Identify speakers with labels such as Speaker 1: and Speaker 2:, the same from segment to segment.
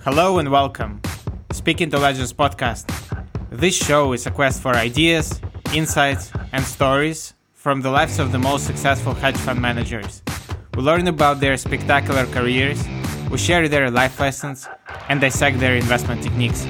Speaker 1: Hello and welcome. Speaking to Legends podcast. This show is a quest for ideas, insights, and stories from the lives of the most successful hedge fund managers. We learn about their spectacular careers, we share their life lessons, and dissect their investment techniques.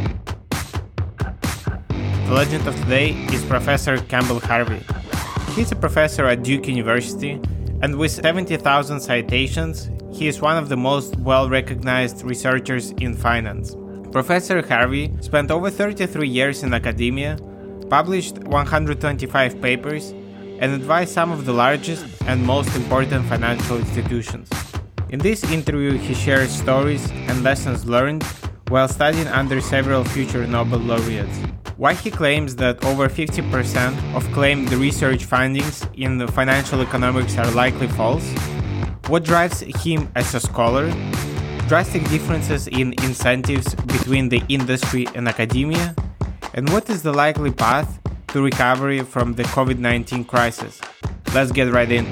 Speaker 1: The legend of today is Professor Campbell Harvey. He's a professor at Duke University, and with 70,000 citations, he is one of the most well-recognized researchers in finance. Professor Harvey spent over 33 years in academia, published 125 papers, and advised some of the largest and most important financial institutions. In this interview, he shares stories and lessons learned while studying under several future Nobel laureates. Why he claims that over 50% of claimed research findings in financial economics are likely false, what drives him as a scholar, drastic differences in incentives between the industry and academia, and what is the likely path to recovery from the COVID-19 crisis. Let's get right into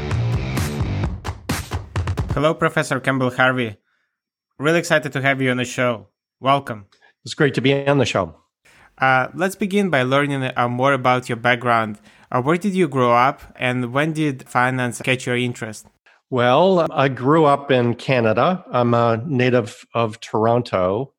Speaker 1: it. Hello, Professor Campbell Harvey. Really excited to have you on the show. Welcome.
Speaker 2: It's great to be on the show.
Speaker 1: Let's begin by learning more about your background. Where did you grow up, and when did finance catch your interest?
Speaker 2: Well, I grew up in Canada. I'm a native of Toronto,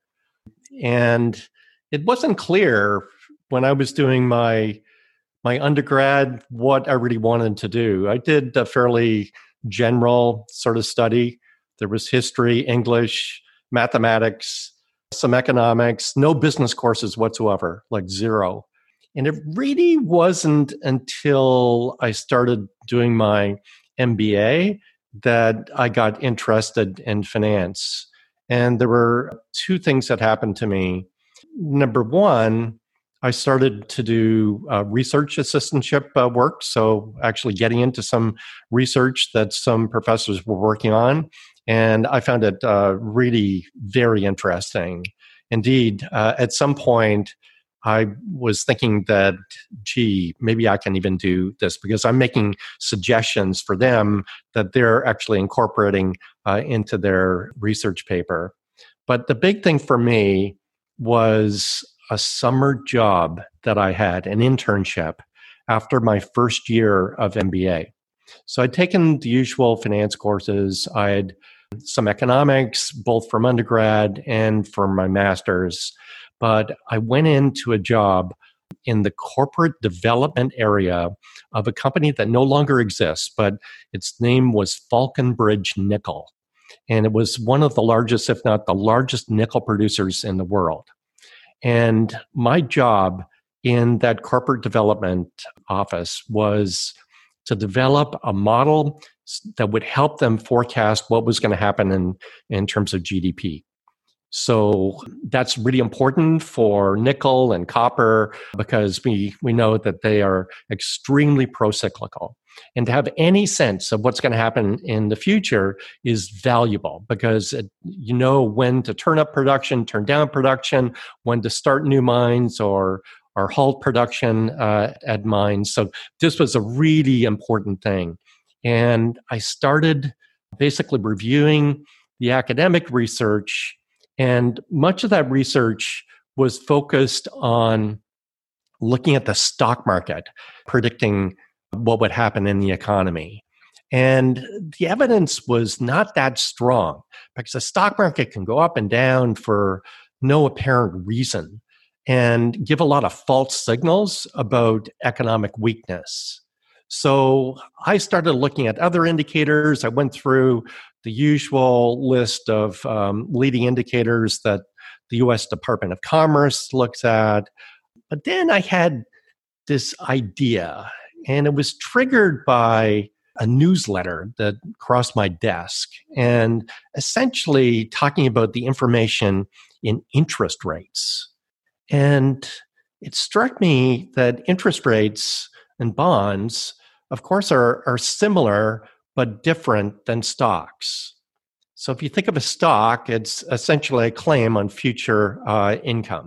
Speaker 2: and it wasn't clear when I was doing my undergrad what I really wanted to do. I did a fairly general sort of study. There was history, English, mathematics, some economics, no business courses whatsoever, like zero. And it really wasn't until I started doing my MBA that I got interested in finance. And there were two things that happened to me. Number one, I started to do research assistantship work. So actually getting into some research that some professors were working on. And I found it really very interesting. Indeed, at some point, I was thinking that, maybe I can even do this because I'm making suggestions for them that they're actually incorporating into their research paper. But the big thing for me was a summer job that I had, an internship, after my first year of MBA. So I'd taken the usual finance courses. I had some economics, both from undergrad and from my master's. But I went into a job in the corporate development area of a company that no longer exists, but its name was Falconbridge Nickel. And it was one of the largest, if not the largest, nickel producers in the world. And my job in that corporate development office was to develop a model that would help them forecast what was going to happen in terms of GDP. So that's really important for nickel and copper because we know that they are extremely pro-cyclical. And to have any sense of what's going to happen in the future is valuable because you know when to turn up production, turn down production, when to start new mines or halt production at mines. So this was a really important thing. And I started basically reviewing the academic research, and much of that research was focused on looking at the stock market, predicting what would happen in the economy. And the evidence was not that strong because the stock market can go up and down for no apparent reason and give a lot of false signals about economic weakness. So I started looking at other indicators. I went through the usual list of leading indicators that the U.S. Department of Commerce looks at. But then I had this idea, and it was triggered by a newsletter that crossed my desk and essentially talking about the information in interest rates. And it struck me that interest rates and bonds, of course, are similar but different than stocks. So if you think of a stock, it's essentially a claim on future income.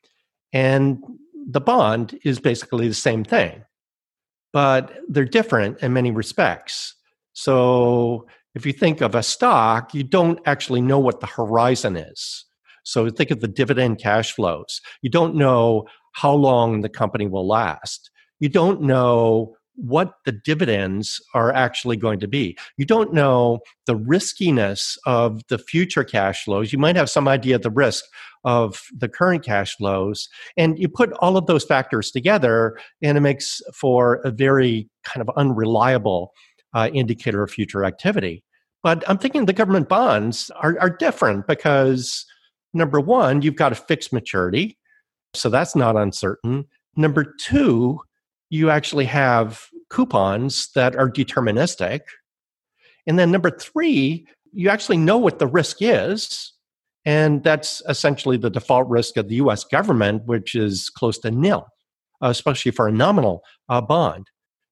Speaker 2: And the bond is basically the same thing, but they're different in many respects. So If you think of a stock, you don't actually know what the horizon is. So think of the dividend cash flows. You don't know how long the company will last. You don't know what the dividends are actually going to be. You don't know the riskiness of the future cash flows. You might have some idea of the risk of the current cash flows. And you put all of those factors together, and it makes for a very kind of unreliable indicator of future activity. But I'm thinking the government bonds are different because, number one, you've got a fixed maturity, so that's not uncertain. Number two, you actually have coupons that are deterministic. And then number three, you actually know what the risk is. And that's essentially the default risk of the US government, which is close to nil, especially for a nominal bond.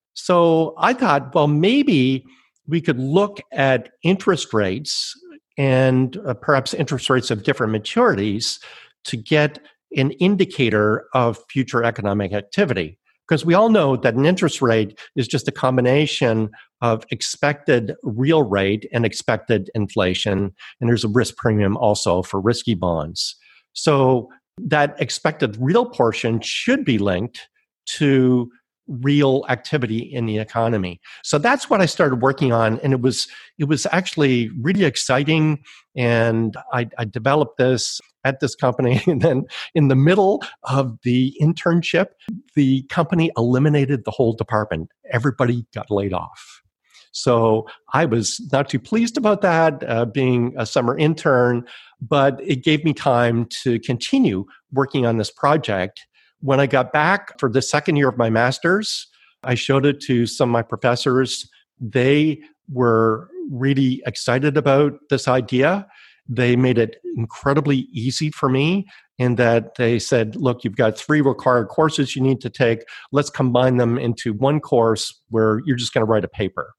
Speaker 2: So I thought, well, maybe we could look at interest rates and perhaps interest rates of different maturities to get an indicator of future economic activity. Because we all know that an interest rate is just a combination of expected real rate and expected inflation. And there's a risk premium also for risky bonds. So that expected real portion should be linked to real activity in the economy. So that's what I started working on. And it was actually really exciting. And I developed this at this company. And then in the middle of the internship, the company eliminated the whole department. Everybody got laid off. So I was not too pleased about that, being a summer intern, but it gave me time to continue working on this project. When I got back for the second year of my master's, I showed it to some of my professors. They were really excited about this idea. They made it incredibly easy for me in that they said, look, you've got 3 required courses you need to take. Let's combine them into one course where you're just going to write a paper.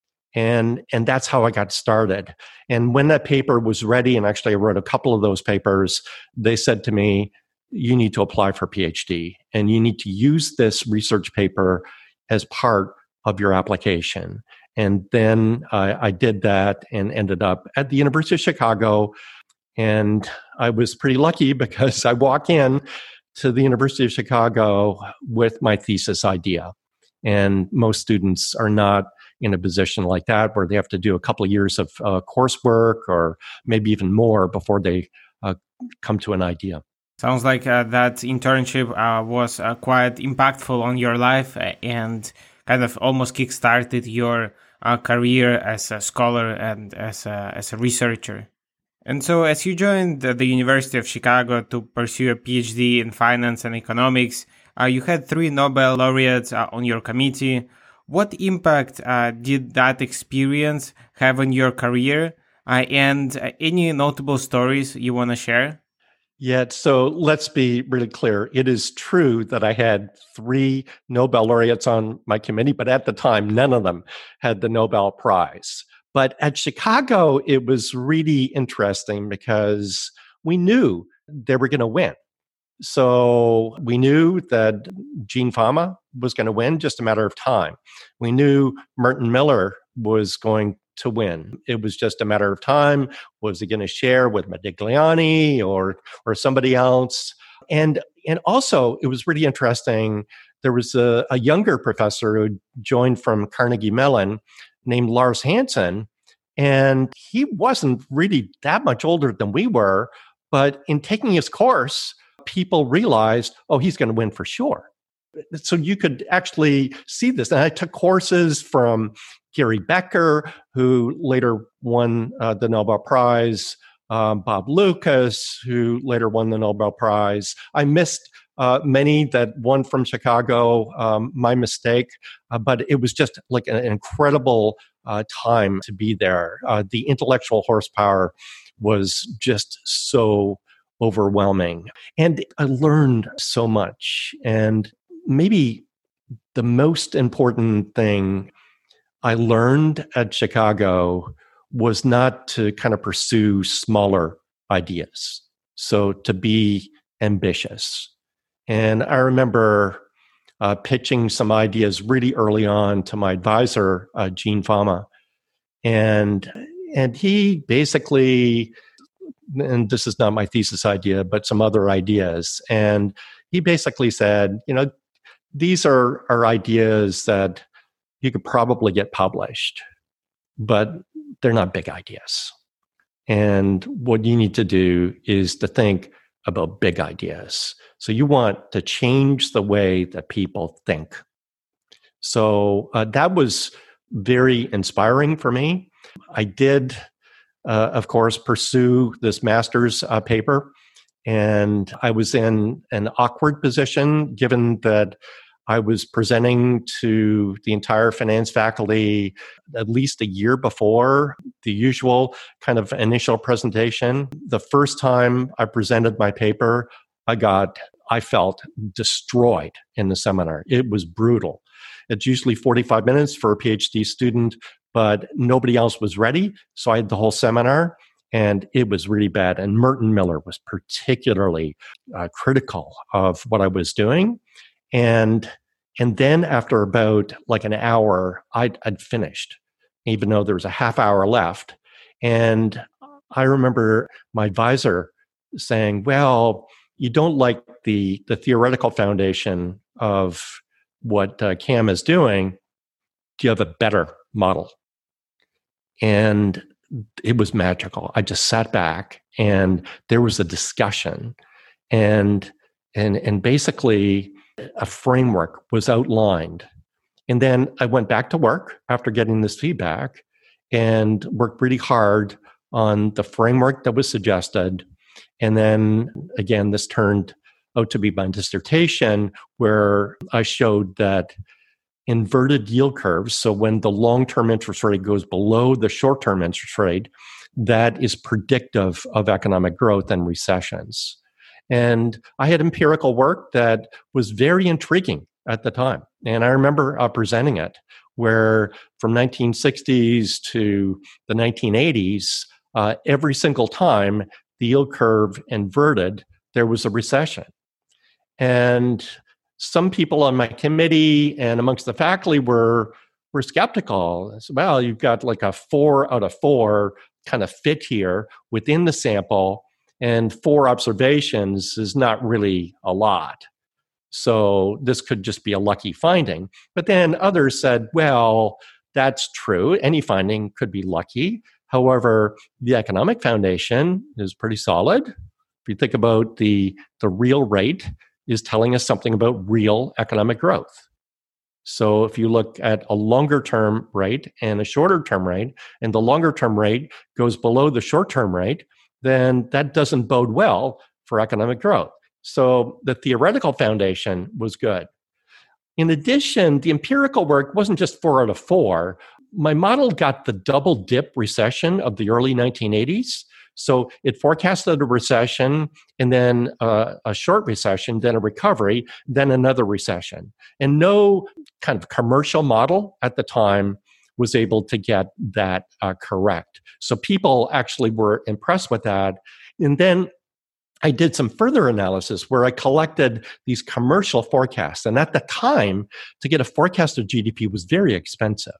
Speaker 2: And that's how I got started. And when that paper was ready, and actually I wrote a couple of those papers, they said to me, you need to apply for a PhD and you need to use this research paper as part of your application. And then I did that and ended up at the University of Chicago. And I was pretty lucky because I walk in to the University of Chicago with my thesis idea. And most students are not in a position like that where they have to do a couple of years of coursework or maybe even more before they come to an idea.
Speaker 1: Sounds like that internship was quite impactful on your life and kind of almost kickstarted your career as a scholar and as a researcher. And so as you joined the University of Chicago to pursue a PhD in finance and economics, you had 3 Nobel laureates on your committee. What impact did that experience have on your career? And any notable stories you want to share?
Speaker 2: Yeah, so let's be really clear. It is true that I had 3 Nobel laureates on my committee, but at the time, none of them had the Nobel Prize. But at Chicago, it was really interesting because we knew they were going to win. So we knew that Gene Fama was going to win, just a matter of time. We knew Merton Miller was going to win. It was just a matter of time. Was he going to share with Modigliani or somebody else? And also, it was really interesting. There was a younger professor who joined from Carnegie Mellon named Lars Hansen, and he wasn't really that much older than we were. But in taking his course, people realized, oh, he's going to win for sure. So you could actually see this. And I took courses from Gary Becker, who later won the Nobel Prize, Bob Lucas, who later won the Nobel Prize. I missed many that won from Chicago, my mistake, but it was just like an incredible time to be there. The intellectual horsepower was just so overwhelming. And I learned so much. And maybe the most important thing I learned at Chicago was not to kind of pursue smaller ideas. So to be ambitious. And I remember pitching some ideas really early on to my advisor, Gene Fama. And he basically, and this is not my thesis idea, but some other ideas. And he basically said, these are ideas that you could probably get published, but they're not big ideas. And what you need to do is to think about big ideas. So you want to change the way that people think. So that was very inspiring for me. I did, of course, pursue this master's paper. And I was in an awkward position given that I was presenting to the entire finance faculty at least a year before the usual kind of initial presentation. The first time I presented my paper, I felt destroyed in the seminar. It was brutal. It's usually 45 minutes for a PhD student, but nobody else was ready. So I had the whole seminar. And it was really bad. And Merton Miller was particularly critical of what I was doing. And then after about like an hour, I'd finished, even though there was a half hour left. And I remember my advisor saying, well, you don't like the theoretical foundation of what CAM is doing. Do you have a better model? And it was magical. I just sat back and there was a discussion and basically a framework was outlined. And then I went back to work after getting this feedback and worked really hard on the framework that was suggested. And then again, this turned out to be my dissertation where I showed that inverted yield curves, so when the long-term interest rate goes below the short-term interest rate, that is predictive of economic growth and recessions. And I had empirical work that was very intriguing at the time. And I remember presenting it, where from 1960s to the 1980s, every single time the yield curve inverted, there was a recession. And some people on my committee and amongst the faculty were skeptical. I said, well, you've got like a 4 out of 4 kind of fit here within the sample, and 4 observations is not really a lot. So this could just be a lucky finding. But then others said, well, that's true. Any finding could be lucky. However, the economic foundation is pretty solid. If you think about the real rate, is telling us something about real economic growth. So if you look at a longer term rate and a shorter term rate, and the longer term rate goes below the short term rate, then that doesn't bode well for economic growth. So the theoretical foundation was good. In addition, the empirical work wasn't just 4 out of 4. My model got the double dip recession of the early 1980s. So it forecasted a recession and then a short recession, then a recovery, then another recession. And no kind of commercial model at the time was able to get that correct. So people actually were impressed with that. And then I did some further analysis where I collected these commercial forecasts. And at the time, to get a forecast of GDP was very expensive.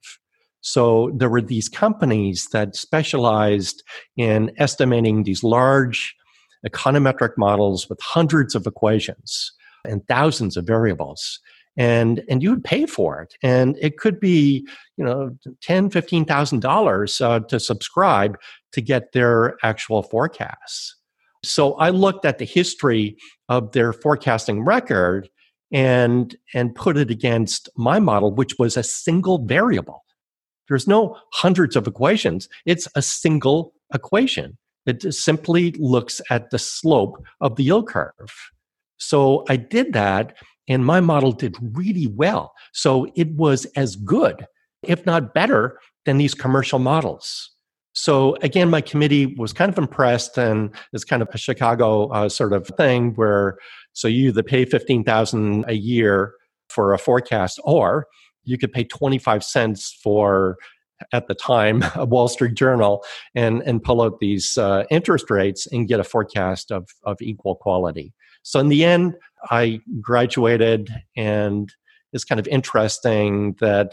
Speaker 2: So there were these companies that specialized in estimating these large econometric models with hundreds of equations and thousands of variables. And you would pay for it. And it could be, $10,000, $15,000 to subscribe to get their actual forecasts. So I looked at the history of their forecasting record and put it against my model, which was a single variable. There's no hundreds of equations. It's a single equation. It simply looks at the slope of the yield curve. So I did that, and my model did really well. So it was as good, if not better, than these commercial models. So again, my committee was kind of impressed, and it's kind of a Chicago sort of thing where, so you either pay $15,000 a year for a forecast, or you could pay 25 cents for, at the time, a Wall Street Journal and pull out these interest rates and get a forecast of equal quality. So in the end, I graduated, and it's kind of interesting that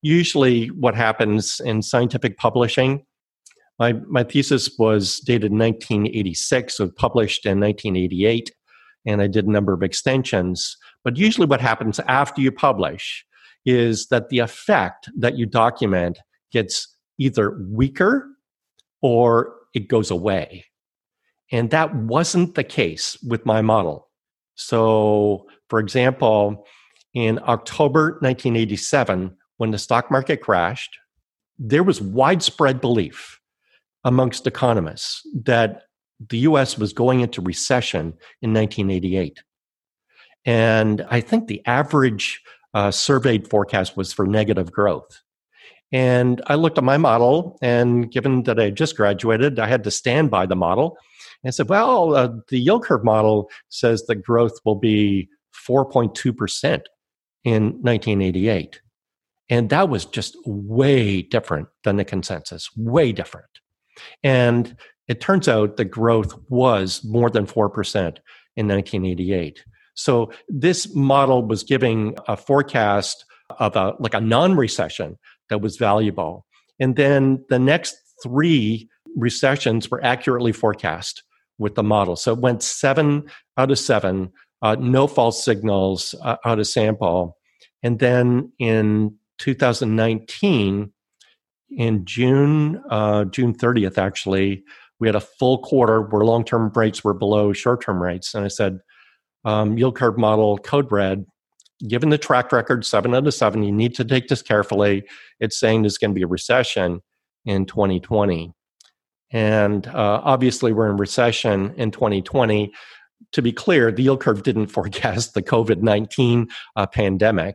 Speaker 2: usually what happens in scientific publishing, my thesis was dated 1986, so published in 1988, and I did a number of extensions. But usually what happens after you publish is that the effect that you document gets either weaker or it goes away. And that wasn't the case with my model. So, for example, in October 1987, when the stock market crashed, there was widespread belief amongst economists that the US was going into recession in 1988. And I think the average surveyed forecast was for negative growth. And I looked at my model, and given that I had just graduated, I had to stand by the model. And I said, well, the yield curve model says that growth will be 4.2% in 1988. And that was just way different than the consensus, way different. And it turns out that growth was more than 4% in 1988. So this model was giving a forecast of a non-recession that was valuable. And then the next 3 recessions were accurately forecast with the model. So it went 7 out of 7, no false signals out of sample. And then in 2019, in June 30th, actually, we had a full quarter where long-term rates were below short-term rates. And I said, yield curve model code red, given the track record, 7 out of 7, you need to take this carefully. It's saying there's going to be a recession in 2020. And obviously, we're in recession in 2020. To be clear, the yield curve didn't forecast the COVID-19 pandemic.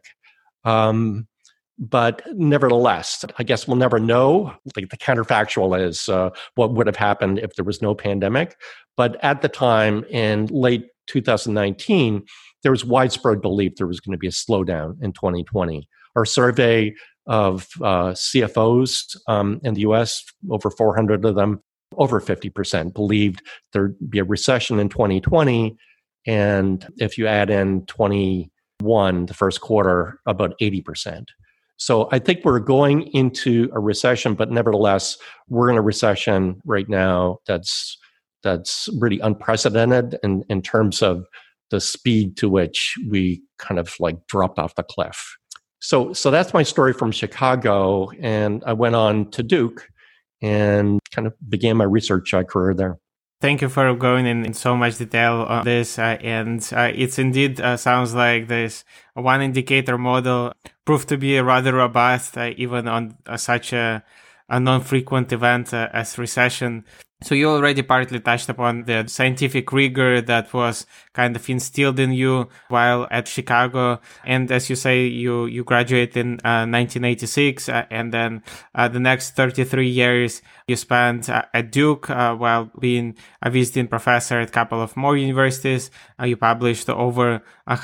Speaker 2: But nevertheless, I guess we'll never know. Like the counterfactual is what would have happened if there was no pandemic. But at the time, in late 2019, there was widespread belief there was going to be a slowdown in 2020. Our survey of CFOs in the US, over 400 of them, over 50% believed there'd be a recession in 2020. And if you add in 21, the first quarter, about 80%. So I think we're going into a recession, but nevertheless, we're in a recession right now that's really unprecedented in terms of the speed to which we kind of like dropped off the cliff. So that's my story from Chicago, and I went on to Duke and kind of began my research career there.
Speaker 1: Thank you for going in so much detail on this. And it's indeed sounds like this one indicator model proved to be rather robust, even on such a non-frequent event as recession. So you already partly touched upon the scientific rigor that was kind of instilled in you while at Chicago. And as you say, you graduated in 1986, and then the next 33 years you spent at Duke while being a visiting professor at a couple of more universities. You published over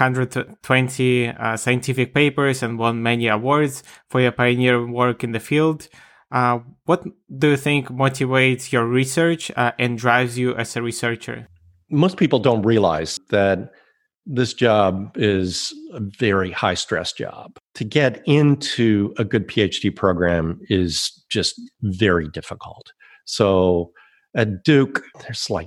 Speaker 1: 120 scientific papers and won many awards for your pioneer work in the field. What do you think motivates your research and drives you as a researcher?
Speaker 2: Most people don't realize that this job is a very high stress job. To get into a good PhD program is just very difficult. So at Duke, there's like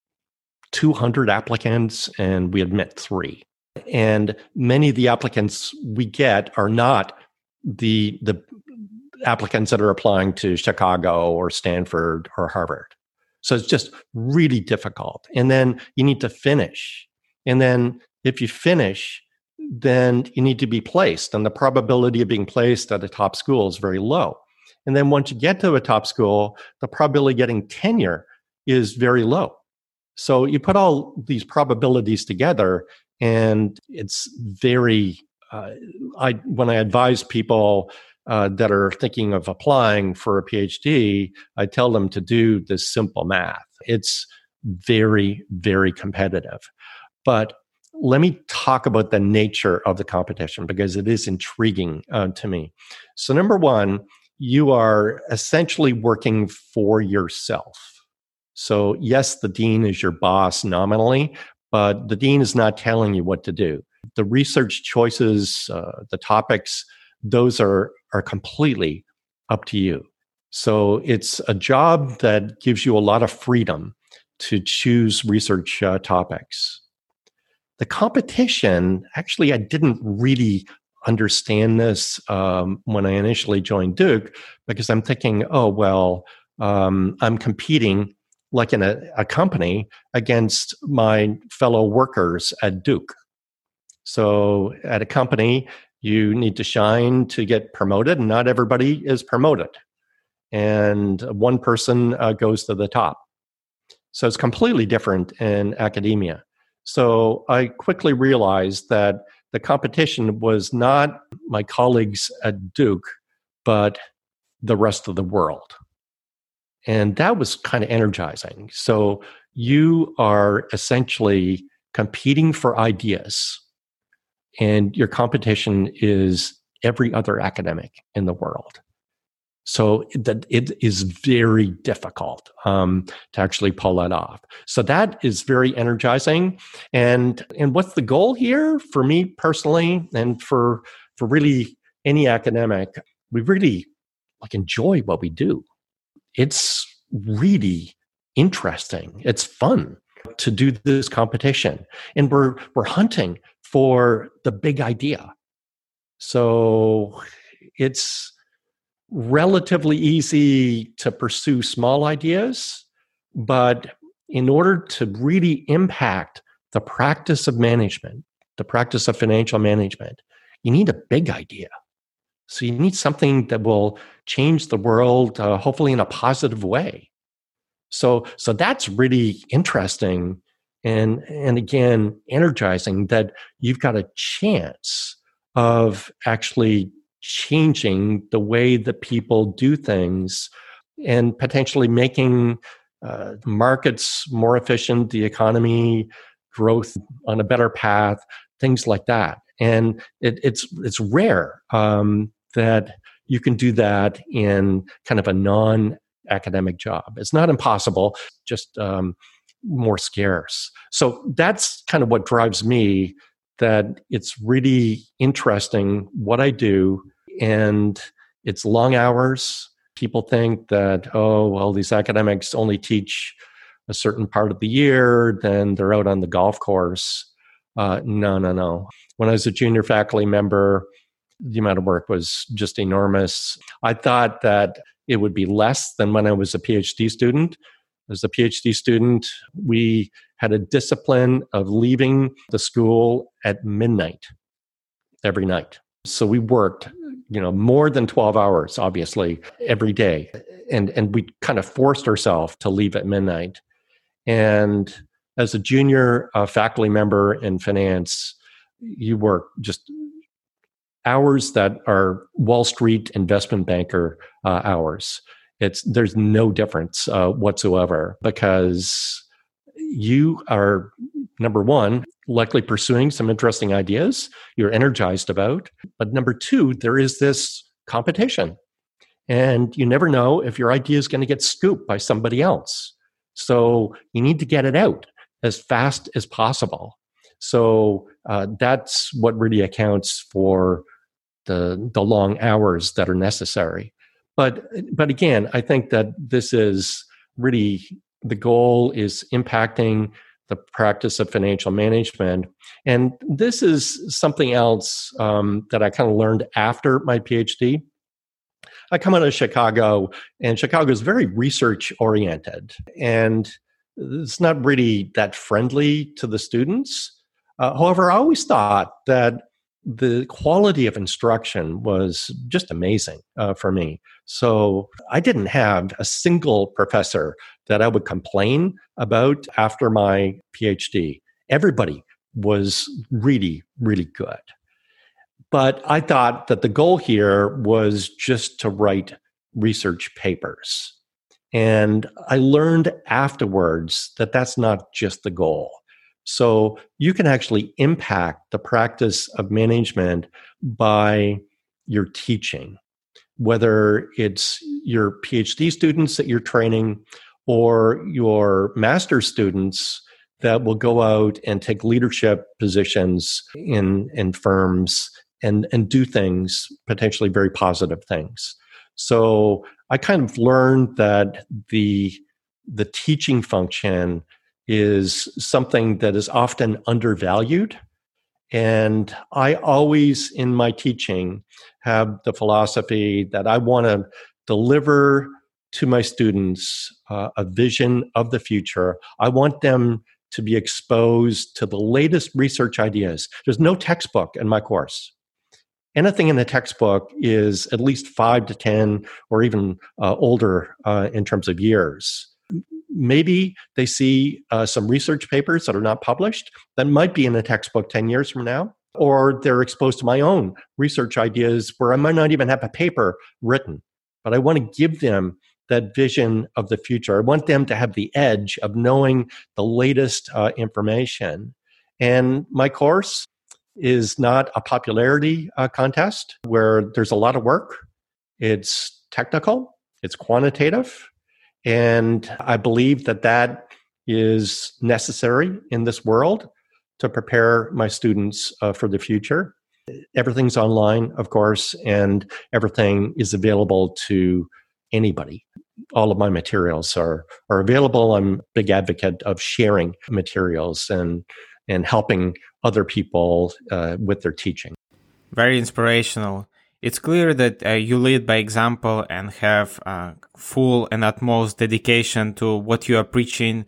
Speaker 2: 200 applicants and we admit 3. And many of the applicants we get are not the applicants that are applying to Chicago or Stanford or Harvard. So it's just really difficult. And then you need to finish. And then if you finish, then you need to be placed. And the probability of being placed at a top school is very low. And then once you get to a top school, the probability of getting tenure is very low. So you put all these probabilities together, and it's very, when I advise people that are thinking of applying for a PhD, I tell them to do this simple math. It's very, very competitive. But let me talk about the nature of the competition because it is intriguing to me. So number one, you are essentially working for yourself. So yes, the dean is your boss nominally, but the dean is not telling you what to do. The research choices, the topics those are completely up to you. So it's a job that gives you a lot of freedom to choose research topics. The competition, actually, I didn't really understand this when I initially joined Duke, because I'm thinking, oh, well, I'm competing like in a company against my fellow workers at Duke. So at a company, you need to shine to get promoted, and not everybody is promoted. And one person goes to the top. So it's completely different in academia. So I quickly realized that the competition was not my colleagues at Duke, but the rest of the world. And that was kind of energizing. So you are essentially competing for ideas, and your competition is every other academic in the world. So that it is very difficult to actually pull that off. So that is very energizing. And what's the goal here for me personally, and for really any academic? We really enjoy what we do. It's really interesting. It's fun to do this competition, and we're hunting for the big idea. So it's relatively easy to pursue small ideas, but in order to really impact the practice of management, the practice of financial management, you need a big idea. So you need something that will change the world, hopefully in a positive way. So that's really interesting and again, energizing, that you've got a chance of actually changing the way that people do things, and potentially making markets more efficient, the economy, growth on a better path, things like that. And it's rare that you can do that in kind of a non-academic job. It's not impossible, just more scarce. So that's kind of what drives me, that it's really interesting what I do, and it's long hours. People think that, oh, well, these academics only teach a certain part of the year, then they're out on the golf course. No. When I was a junior faculty member, the amount of work was just enormous. I thought that it would be less than when I was a PhD student. As a PhD student, we had a discipline of leaving the school at midnight every night. So we worked, more than 12 hours, obviously, every day. And we kind of forced ourselves to leave at midnight. And as a junior faculty member in finance, you work just hours that are Wall Street investment banker hours. There's no difference whatsoever, because you are, number one, likely pursuing some interesting ideas you're energized about. But number two, there is this competition, and you never know if your idea is going to get scooped by somebody else. So you need to get it out as fast as possible. So that's what really accounts for the long hours that are necessary. But again, I think that this is really, the goal is impacting the practice of financial management. And this is something else that I kind of learned after my PhD. I come out of Chicago, and Chicago is very research oriented, and it's not really that friendly to the students. However, I always thought that the quality of instruction was just amazing for me. So I didn't have a single professor that I would complain about after my PhD. Everybody was really, really good. But I thought that the goal here was just to write research papers. And I learned afterwards that that's not just the goal. So you can actually impact the practice of management by your teaching, whether it's your PhD students that you're training or your master's students that will go out and take leadership positions in firms and do things, potentially very positive things. So I kind of learned that the teaching function is something that is often undervalued. And I always, in my teaching, have the philosophy that I want to deliver to my students a vision of the future. I want them to be exposed to the latest research ideas. There's no textbook in my course. Anything in the textbook is at least 5 to 10 or even older in terms of years. Maybe they see some research papers that are not published that might be in a textbook 10 years from now, or they're exposed to my own research ideas where I might not even have a paper written, but I want to give them that vision of the future. I want them to have the edge of knowing the latest information. And my course is not a popularity contest where there's a lot of work. It's technical, it's quantitative, and I believe that that is necessary in this world to prepare my students for the future. Everything's online, of course, and everything is available to anybody. All of my materials are available. I'm a big advocate of sharing materials and helping other people with their teaching.
Speaker 1: Very inspirational. It's clear that you lead by example and have full and utmost dedication to what you are preaching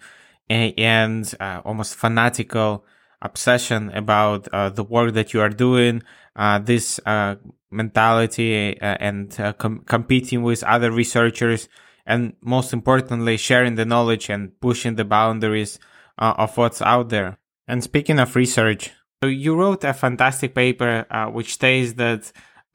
Speaker 1: and almost fanatical obsession about the work that you are doing, this mentality and competing with other researchers, and most importantly, sharing the knowledge and pushing the boundaries of what's out there. And speaking of research, so you wrote a fantastic paper which states that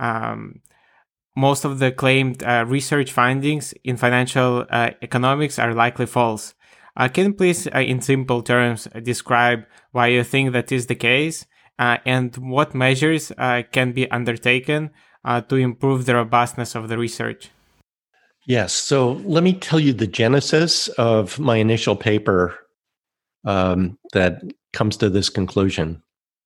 Speaker 1: most of the claimed research findings in financial economics are likely false. Can you please, in simple terms, describe why you think that is the case and what measures can be undertaken to improve the robustness of the research?
Speaker 2: Yes. So let me tell you the genesis of my initial paper that comes to this conclusion.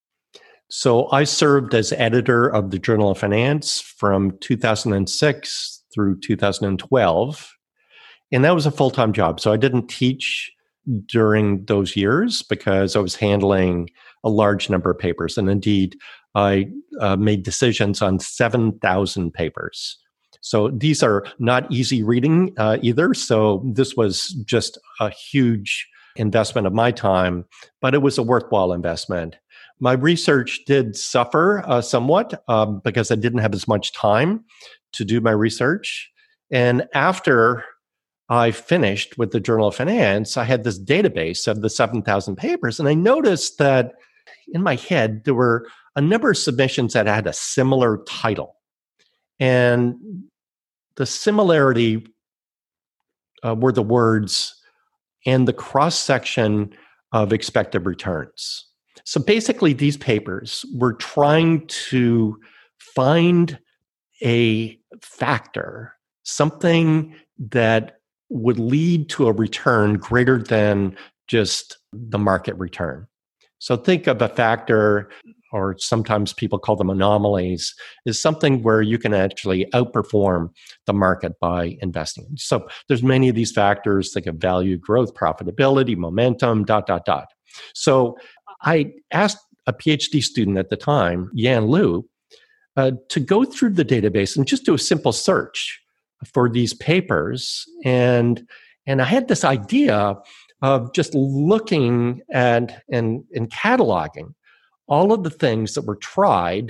Speaker 2: So I served as editor of the Journal of Finance from 2006 through 2012. And that was a full-time job. So I didn't teach during those years because I was handling a large number of papers. And indeed, I made decisions on 7,000 papers. So these are not easy reading either. So this was just a huge investment of my time, but it was a worthwhile investment. My research did suffer somewhat because I didn't have as much time to do my research. And after I finished with the Journal of Finance, I had this database of the 7,000 papers. And I noticed that in my head, there were a number of submissions that had a similar title. And the similarity were the words and the cross-section of expected returns. So basically, these papers were trying to find a factor, something that would lead to a return greater than just the market return. So think of a factor, or sometimes people call them anomalies, is something where you can actually outperform the market by investing. So there's many of these factors, think of value, growth, profitability, momentum, ... So I asked a PhD student at the time, Yan Liu, to go through the database and just do a simple search for these papers. And I had this idea of just looking at and cataloging all of the things that were tried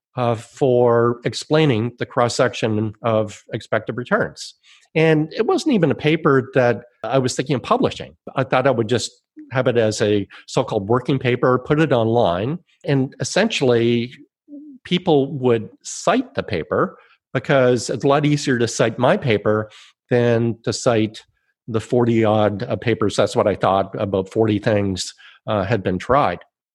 Speaker 2: for explaining the cross-section of expected returns. And it wasn't even a paper that I was thinking of publishing. I thought I would just have it as a so-called working paper, put it online, and essentially people would cite the paper because it's a lot easier to cite my paper than to cite the 40-odd papers. That's what I thought. About 40 things had been tried.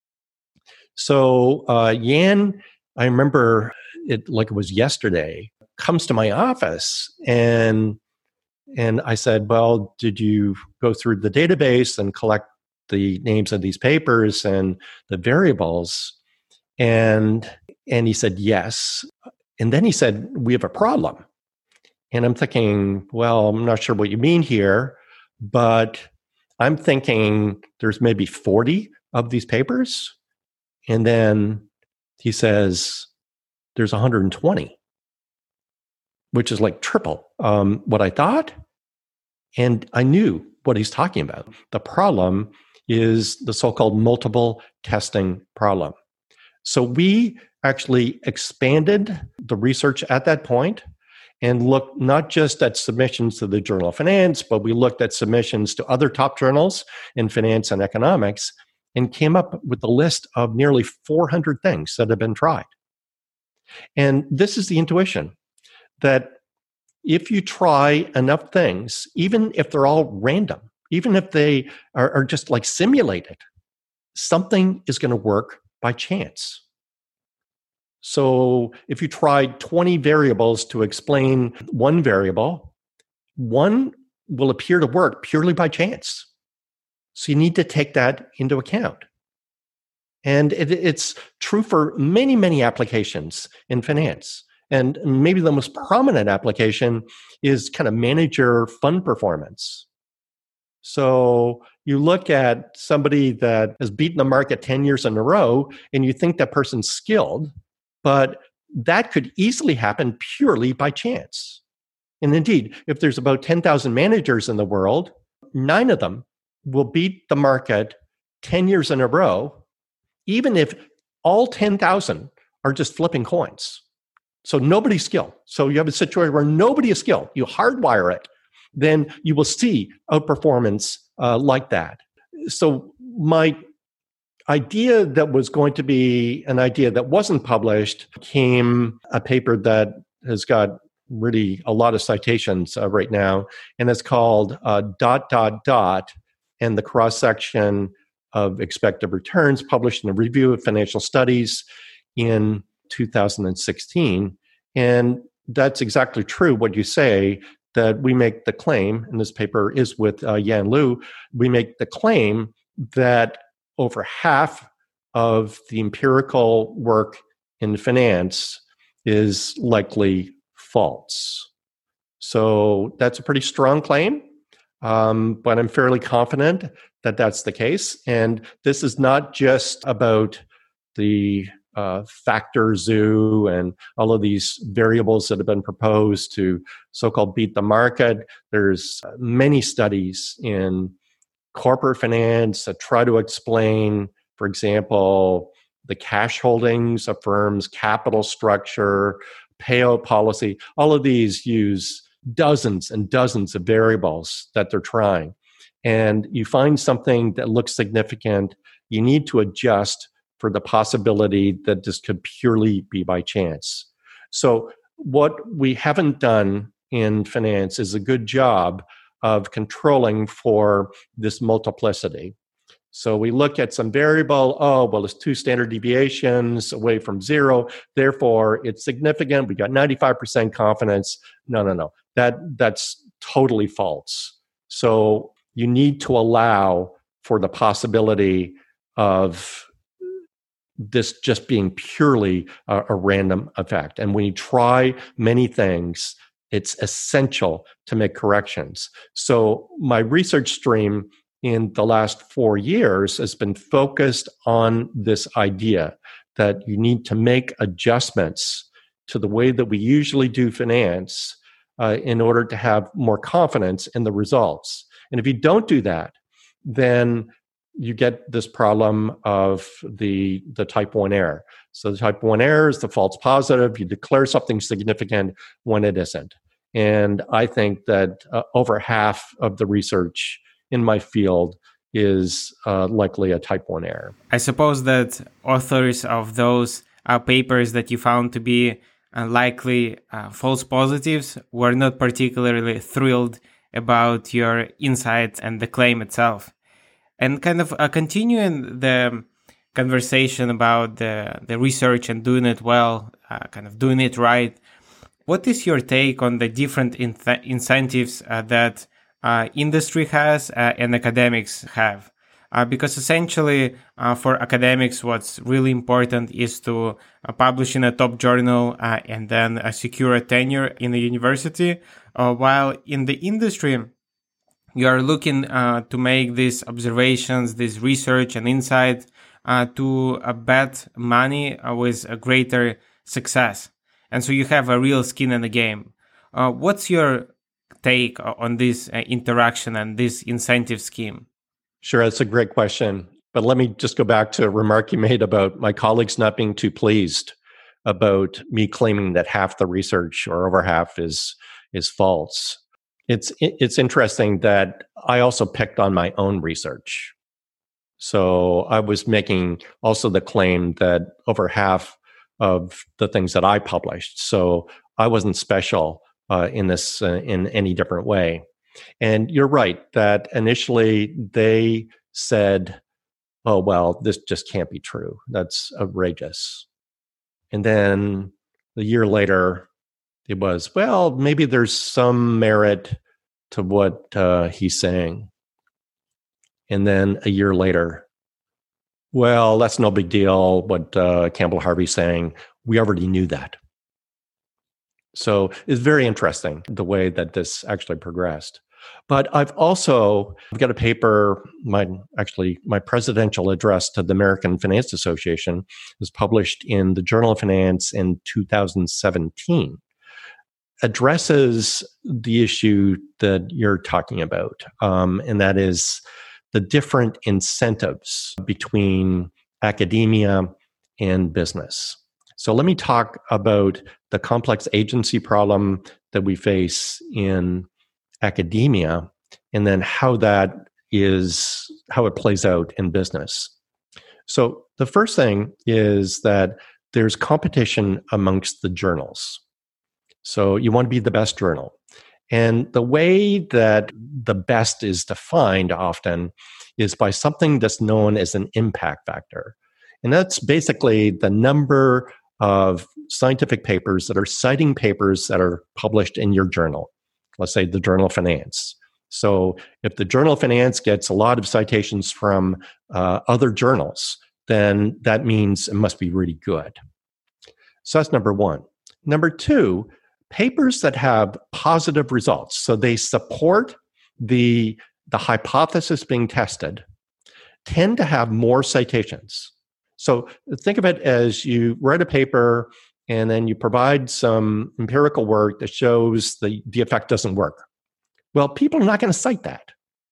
Speaker 2: So Yan, I remember it like it was yesterday, comes to my office and I said, well, did you go through the database and collect the names of these papers and the variables? And And he said, yes. And then he said, we have a problem. And I'm thinking, well, I'm not sure what you mean here, but I'm thinking there's maybe 40 of these papers. And then he says, there's 120, which is like triple what I thought. And I knew what he's talking about. The problem is the so-called multiple testing problem. So we actually expanded the research at that point and looked not just at submissions to the Journal of Finance, but we looked at submissions to other top journals in finance and economics and came up with a list of nearly 400 things that have been tried. And this is the intuition that if you try enough things, even if they're all random, even if they are just like simulated, something is going to work by chance. So if you tried 20 variables to explain one variable, one will appear to work purely by chance. So you need to take that into account. And it's true for many, many applications in finance. And maybe the most prominent application is kind of manager fund performance. So you look at somebody that has beaten the market 10 years in a row, and you think that person's skilled, but that could easily happen purely by chance. And indeed, if there's about 10,000 managers in the world, 9 of them will beat the market 10 years in a row, even if all 10,000 are just flipping coins. So nobody's skilled. So you have a situation where nobody is skilled. You hardwire it, then you will see outperformance like that. So my idea that was going to be an idea that wasn't published came a paper that has got really a lot of citations right now, and it's called ... and the cross-section of expected returns, published in a Review of Financial Studies in 2016. And that's exactly true what you say, that we make the claim, and this paper is with Yan Liu, we make the claim that over half of the empirical work in finance is likely false. So that's a pretty strong claim, but I'm fairly confident that that's the case. And this is not just about the factor zoo and all of these variables that have been proposed to so-called beat the market. There's many studies in corporate finance that try to explain, for example, the cash holdings of firms, capital structure, payout policy. All of these use dozens and dozens of variables that they're trying. And you find something that looks significant, you need to adjust for the possibility that this could purely be by chance. So what we haven't done in finance is a good job of controlling for this multiplicity. So we look at some variable, it's 2 standard deviations away from 0, therefore it's significant, we got 95% confidence. No. That's totally false. So you need to allow for the possibility of this just being purely a random effect. And when you try many things, it's essential to make corrections. So my research stream in the last 4 years has been focused on this idea that you need to make adjustments to the way that we usually do finance in order to have more confidence in the results. And if you don't do that, then you get this problem of the type 1 error. So the type 1 error is the false positive. You declare something significant when it isn't. And I think that over half of the research in my field is likely a type 1 error.
Speaker 1: I suppose that authors of those papers that you found to be likely false positives were not particularly thrilled about your insights and the claim itself. And kind of continuing the conversation about the research and doing it well, kind of doing it right, what is your take on the different incentives that industry has and academics have? because essentially for academics, what's really important is to publish in a top journal and then secure a tenure in the university, while in the industry, you are looking to make these observations, this research and insight to bet money with a greater success. And so you have a real skin in the game. What's your take on this interaction and this incentive scheme?
Speaker 2: Sure, that's a great question. But let me just go back to a remark you made about my colleagues not being too pleased about me claiming that half the research or over half is false. It's interesting that I also picked on my own research. So I was making also the claim that over half of the things that I published. So I wasn't special in this in any different way. And you're right that initially they said, "Oh well, this just can't be true. That's outrageous." And then a year later, it was, well, maybe there's some merit to what he's saying. And then a year later, well, that's no big deal. What Campbell Harvey's saying, we already knew that. So it's very interesting the way that this actually progressed. But I've got a paper, my presidential address to the American Finance Association was published in the Journal of Finance in 2017, addresses the issue that you're talking about, and that is the different incentives between academia and business. So let me talk about the complex agency problem that we face in academia, and then how it plays out in business. So the first thing is that there's competition amongst the journals. So you want to be the best journal. And the way that the best is defined often is by something that's known as an impact factor. And that's basically the number of scientific papers that are citing papers that are published in your journal. Let's say the Journal of Finance. So if the Journal of Finance gets a lot of citations from other journals, then that means it must be really good. So that's number one. Number two, papers that have positive results. So they support the hypothesis being tested, tend to have more citations. So think of it as you write a paper and then you provide some empirical work that shows the effect doesn't work. Well, people are not going to cite that.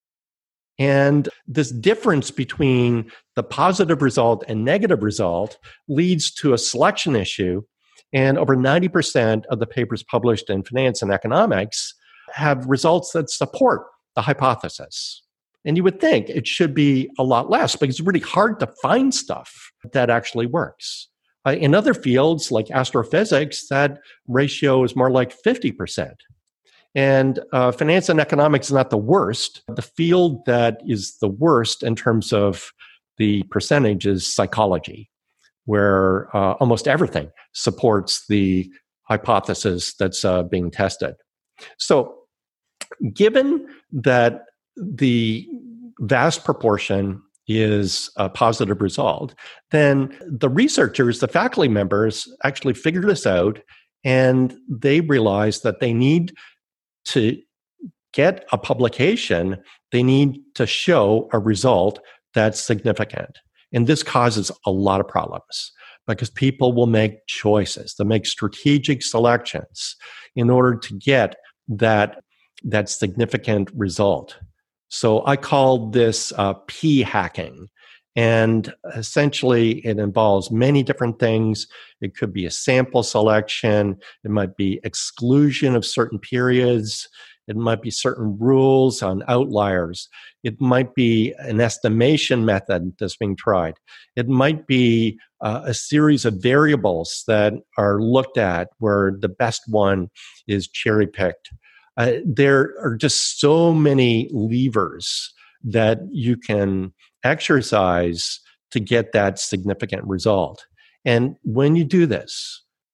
Speaker 2: And this difference between the positive result and negative result leads to a selection issue. And over 90% of the papers published in finance and economics have results that support the hypothesis. And you would think it should be a lot less because it's really hard to find stuff that actually works. In other fields like astrophysics, that ratio is more like 50%. And finance and economics is not the worst. The field that is the worst in terms of the percentage is psychology, where almost everything supports the hypothesis that's being tested. So given that the vast proportion is a positive result, then the researchers, the faculty members, actually figured this out, and they realized that they need to get a publication, they need to show a result that's significant. And this causes a lot of problems because people will make choices, they'll make strategic selections in order to get that significant result. So I call this P hacking. And essentially, it involves many different things. It could be a sample selection. It might be exclusion of certain periods. It might be certain rules on outliers. It might be an estimation method that's being tried. It might be a series of variables that are looked at where the best one is cherry-picked. There are just so many levers that you can exercise to get that significant result. And when you do this,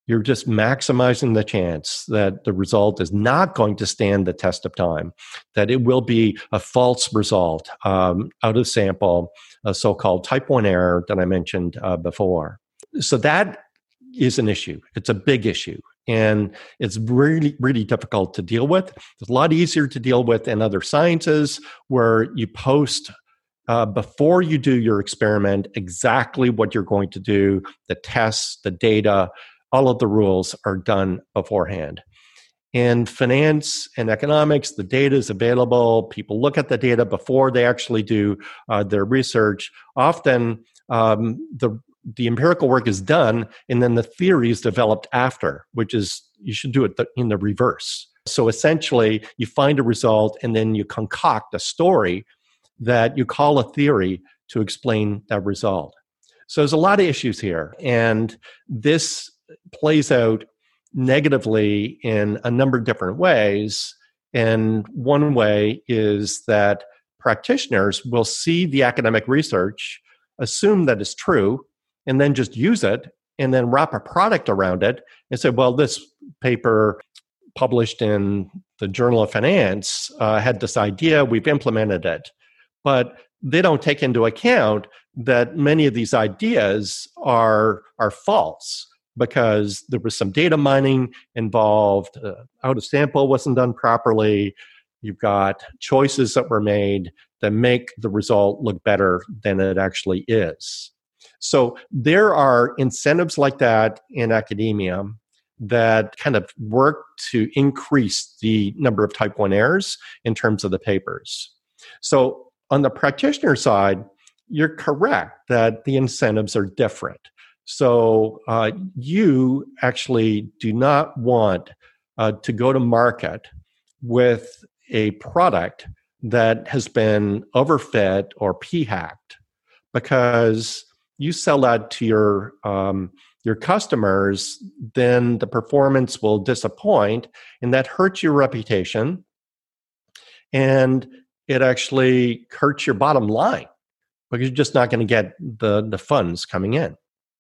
Speaker 2: you're just maximizing the chance that the result is not going to stand the test of time, that it will be a false result out of sample, a so-called type 1 error that I mentioned before. So that is an issue. It's a big issue. And it's really, really difficult to deal with. It's a lot easier to deal with in other sciences where you post before you do your experiment exactly what you're going to do, the tests, the data, all of the rules are done beforehand. In finance and economics, the data is available. People look at the data before they actually do their research. Often, the empirical work is done, and then the theory is developed after, which is you should do it in the reverse. So essentially, you find a result, and then you concoct a story that you call a theory to explain that result. So there's a lot of issues here, and this plays out negatively in a number of different ways. And one way is that practitioners will see the academic research, assume that it's true, and then just use it and then wrap a product around it and say, well, this paper published in the Journal of Finance had this idea, we've implemented it. But they don't take into account that many of these ideas are false because there was some data mining involved, out of sample wasn't done properly. You've got choices that were made that make the result look better than it actually is. So there are incentives like that in academia that kind of work to increase the number of type 1 errors in terms of the papers. So on the practitioner side, you're correct that the incentives are different. So you actually do not want to go to market with a product that has been overfed or p-hacked, because you sell that to your customers, then the performance will disappoint, and that hurts your reputation, and it actually hurts your bottom line because you're just not going to get the funds coming in.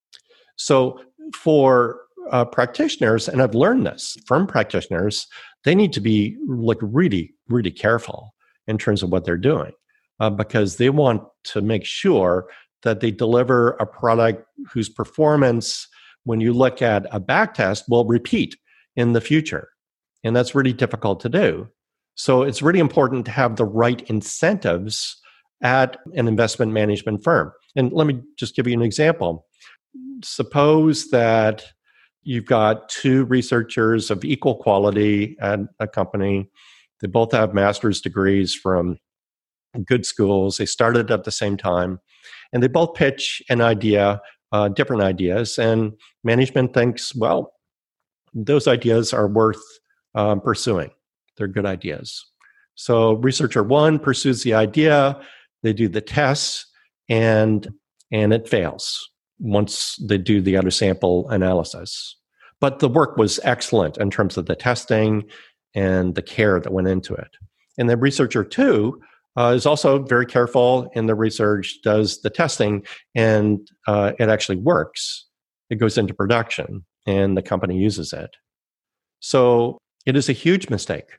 Speaker 2: So for practitioners, and I've learned this from practitioners, they need to be really, really careful in terms of what they're doing because they want to make sure that they deliver a product whose performance, when you look at a backtest, will repeat in the future. And that's really difficult to do. So it's really important to have the right incentives at an investment management firm. And let me just give you an example. Suppose that you've got two researchers of equal quality at a company. They both have master's degrees from good schools. They started at the same time. And they both pitch an idea, different ideas. And management thinks, well, those ideas are worth pursuing. They're good ideas. So researcher one pursues the idea. They do the tests, and it fails once they do the other sample analysis. But the work was excellent in terms of the testing and the care that went into it. And then researcher two is also very careful in the research, does the testing, and it actually works. It goes into production, and the company uses it. So it is a huge mistake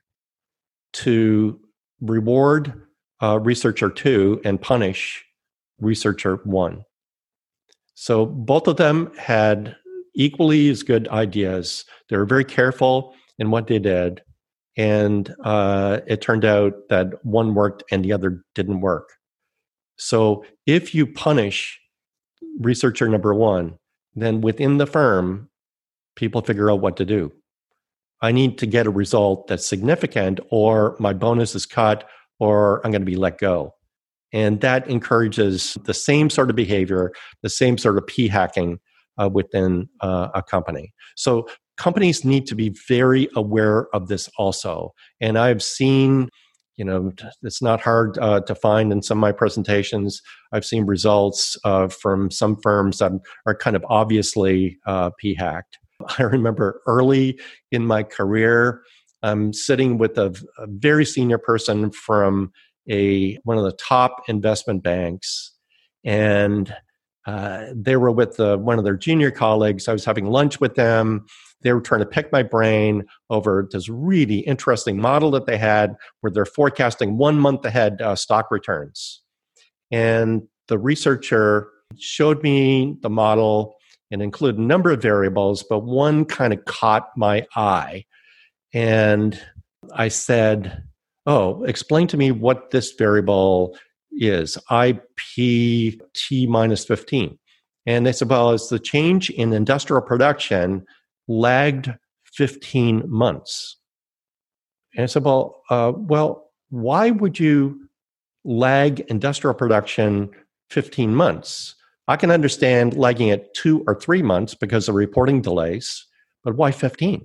Speaker 2: to reward researcher two and punish researcher one. So both of them had equally as good ideas. They were very careful in what they did. And it turned out that one worked and the other didn't work. So if you punish researcher number one, then within the firm, people figure out what to do. I need to get a result that's significant, or my bonus is cut, or I'm going to be let go. And that encourages the same sort of behavior, the same sort of p-hacking within a company. So companies need to be very aware of this also. And I've seen, it's not hard to find in some of my presentations. I've seen results from some firms that are kind of obviously p-hacked. I remember early in my career, I'm sitting with a very senior person from one of the top investment banks, and They were with one of their junior colleagues. I was having lunch with them. They were trying to pick my brain over this really interesting model that they had where they're forecasting 1 month ahead stock returns. And the researcher showed me the model and included a number of variables, but one kind of caught my eye. And I said, oh, explain to me what this variable is, IPT minus 15. And they said, well, it's the change in industrial production lagged 15 months. And I said, well, why would you lag industrial production 15 months? I can understand lagging it 2 or 3 months because of reporting delays, but why 15?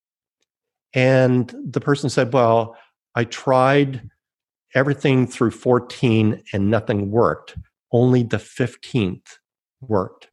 Speaker 2: And the person said, well, I tried everything through 14 and nothing worked. Only the 15th worked.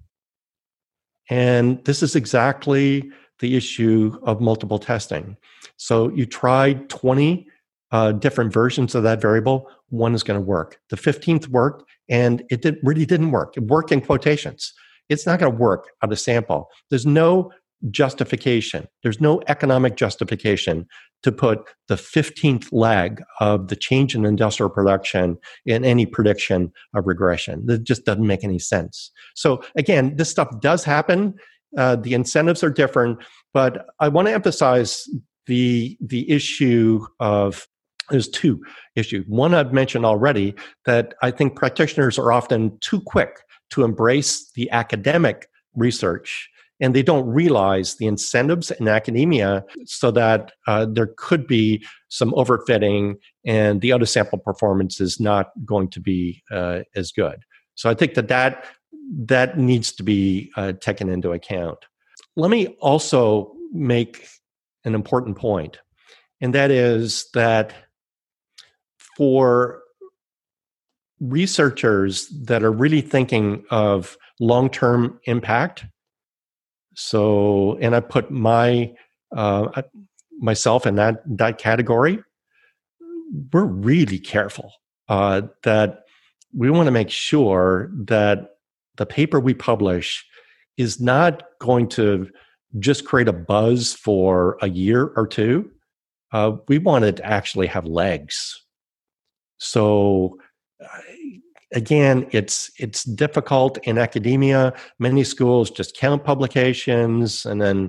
Speaker 2: And this is exactly the issue of multiple testing. So you tried 20 different versions of that variable, one is going to work. The 15th worked, and it really didn't work. It worked in quotations. It's not going to work out of sample. There's no justification. There's no economic justification to put the 15th lag of the change in industrial production in any prediction of regression. That just doesn't make any sense. So again, this stuff does happen. The incentives are different, but I want to emphasize the issue of, there's two issues. One I've mentioned already, that I think practitioners are often too quick to embrace the academic research, and they don't realize the incentives in academia so that there could be some overfitting and the out of sample performance is not going to be as good. So I think that needs to be taken into account. Let me also make an important point, and that is that for researchers that are really thinking of long-term impact, and I put myself in that category, we're really careful that we want to make sure that the paper we publish is not going to just create a buzz for a year or two. We want it to actually have legs. So again, it's difficult in academia. Many schools just count publications, and then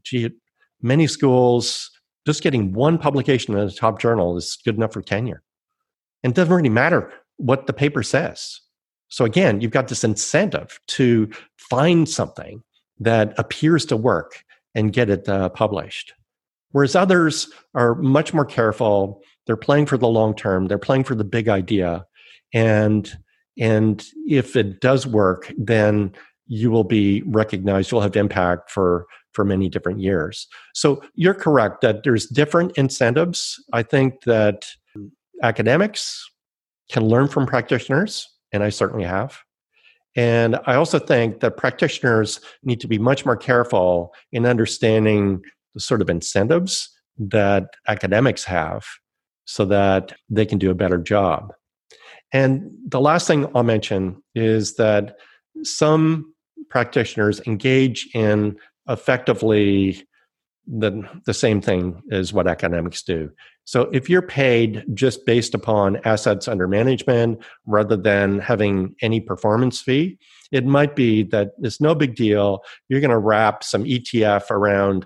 Speaker 2: many schools, just getting one publication in a top journal is good enough for tenure. And it doesn't really matter what the paper says. So again, you've got this incentive to find something that appears to work and get it published. Whereas others are much more careful. They're playing for the long term. They're playing for the big idea. And if it does work, then you will be recognized. You'll have impact for many different years. So you're correct that there's different incentives. I think that academics can learn from practitioners, and I certainly have. And I also think that practitioners need to be much more careful in understanding the sort of incentives that academics have so that they can do a better job. And the last thing I'll mention is that some practitioners engage in effectively the same thing as what academics do. So if you're paid just based upon assets under management rather than having any performance fee, it might be that it's no big deal. You're going to wrap some ETF around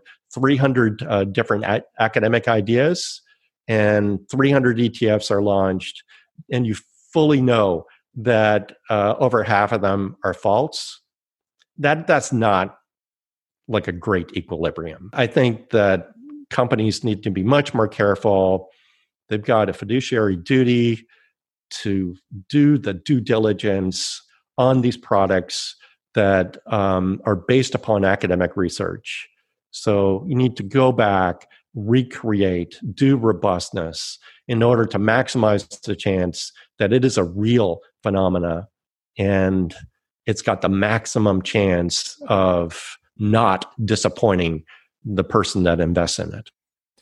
Speaker 2: 300 different academic ideas, and 300 ETFs are launched, and you fully know that over half of them are false. That's not like a great equilibrium. I think that companies need to be much more careful. They've got a fiduciary duty to do the due diligence on these products that are based upon academic research. So you need to go back, recreate, do robustness in order to maximize the chance that it is a real phenomena and it's got the maximum chance of not disappointing the person that invests in it.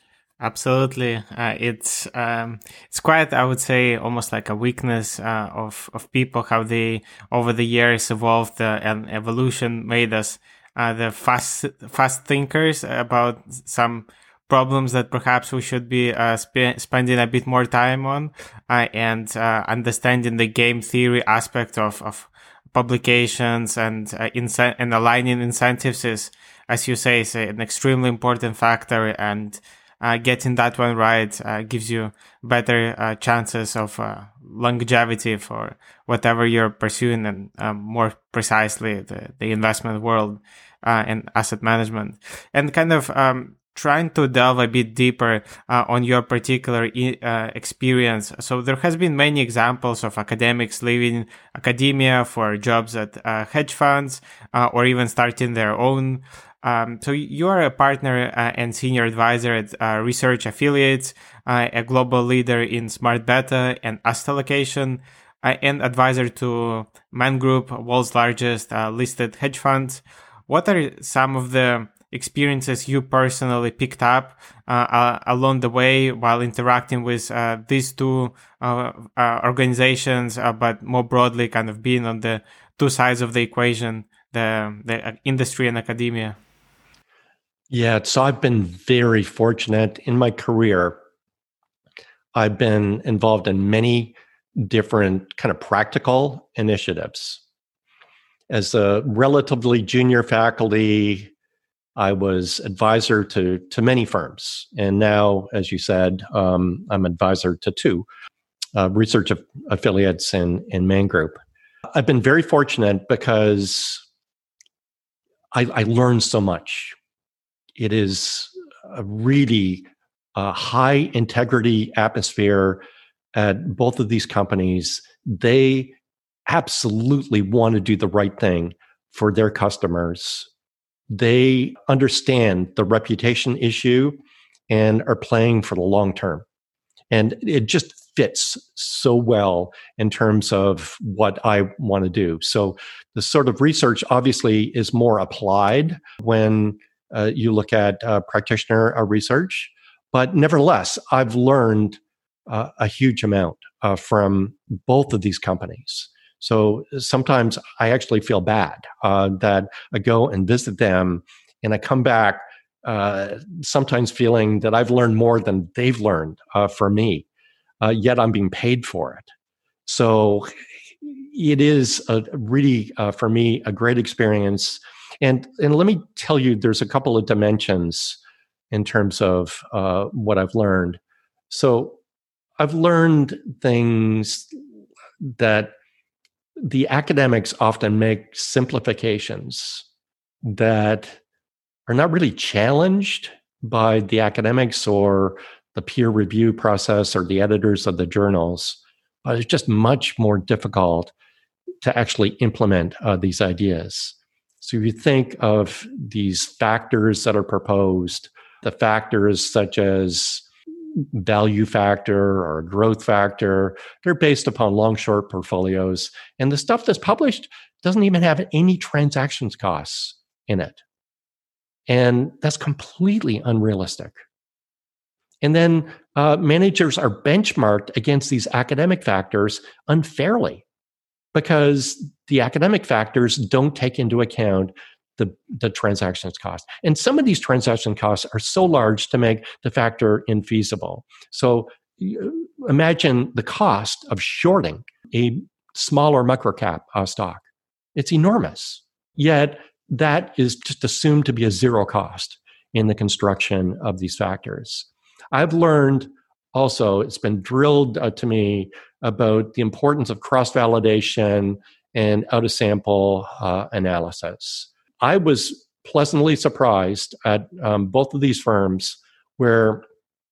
Speaker 1: Absolutely. It's quite, I would say, almost like a weakness of people, how they over the years evolved and evolution made us the fast thinkers about some problems that perhaps we should be spending a bit more time on, and understanding the game theory aspect of publications and and aligning incentives is, as you say, is an extremely important factor. And getting that one right gives you better chances of longevity for whatever you're pursuing, and more precisely the investment world and asset management. And kind of trying to delve a bit deeper on your particular experience. So there has been many examples of academics leaving academia for jobs at hedge funds or even starting their own. So you are a partner and senior advisor at Research Affiliates, a global leader in smart beta and asset allocation, and advisor to Man Group, world's largest listed hedge funds. What are some of the experiences you personally picked up along the way while interacting with these two organizations, but more broadly kind of being on the two sides of the equation, the industry and academia?
Speaker 2: Yeah, so I've been very fortunate in my career. I've been involved in many different kind of practical initiatives. As a relatively junior faculty, I was advisor to many firms. And now, as you said, I'm advisor to two research affiliates in Man Group. I've been very fortunate because I learned so much. It is a really high integrity atmosphere at both of these companies. They absolutely want to do the right thing for their customers. They understand the reputation issue and are playing for the long term. And it just fits so well in terms of what I want to do. So the sort of research obviously is more applied when you look at practitioner research. But nevertheless, I've learned a huge amount from both of these companies. So sometimes I actually feel bad that I go and visit them and I come back sometimes feeling that I've learned more than they've learned for me, yet I'm being paid for it. So it is really, for me, a great experience. And let me tell you, there's a couple of dimensions in terms of what I've learned. So I've learned things that the academics often make simplifications that are not really challenged by the academics or the peer review process or the editors of the journals, but it's just much more difficult to actually implement these ideas. So if you think of these factors that are proposed, the factors such as value factor or growth factor, they're based upon long-short portfolios. And the stuff that's published doesn't even have any transactions costs in it. And that's completely unrealistic. And then managers are benchmarked against these academic factors unfairly because the academic factors don't take into account the transactions cost. And some of these transaction costs are so large to make the factor infeasible. So imagine the cost of shorting a smaller microcap stock. It's enormous. Yet that is just assumed to be a zero cost in the construction of these factors. I've learned also, it's been drilled to me about the importance of cross-validation and out-of-sample analysis. I was pleasantly surprised at both of these firms where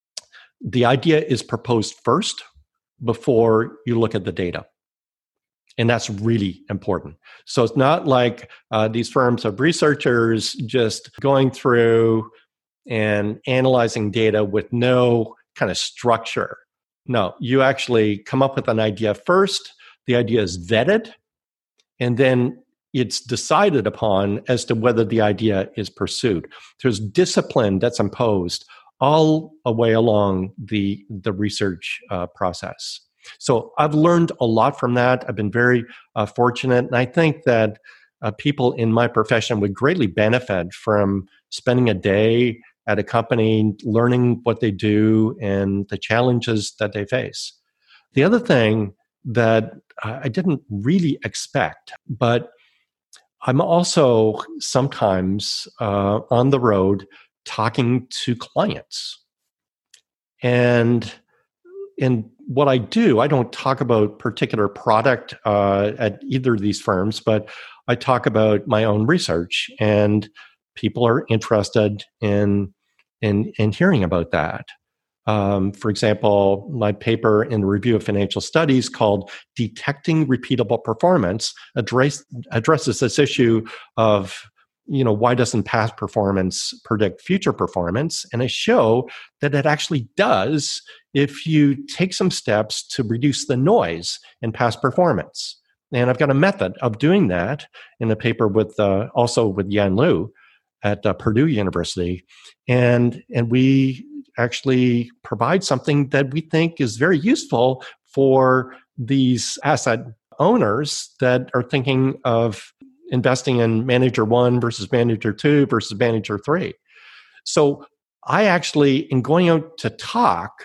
Speaker 2: the idea is proposed first before you look at the data. And that's really important. So it's not like these firms of researchers just going through and analyzing data with no kind of structure. No, you actually come up with an idea first. The idea is vetted, and then it's decided upon as to whether the idea is pursued. There's discipline that's imposed all a way along the research process. So I've learned a lot from that. I've been very fortunate, and I think that people in my profession would greatly benefit from spending a day at a company, learning what they do and the challenges that they face. The other thing that I didn't really expect, but I'm also sometimes on the road talking to clients. And in what I do, I don't talk about particular product at either of these firms, but I talk about my own research, and people are interested in hearing about that. For example, my paper in the Review of Financial Studies called Detecting Repeatable Performance addresses this issue of, why doesn't past performance predict future performance? And I show that it actually does if you take some steps to reduce the noise in past performance. And I've got a method of doing that in a paper with also with Yan Liu at Purdue University. And we actually provide something that we think is very useful for these asset owners that are thinking of investing in manager 1 versus manager 2 versus manager 3. So I actually, in going out to talk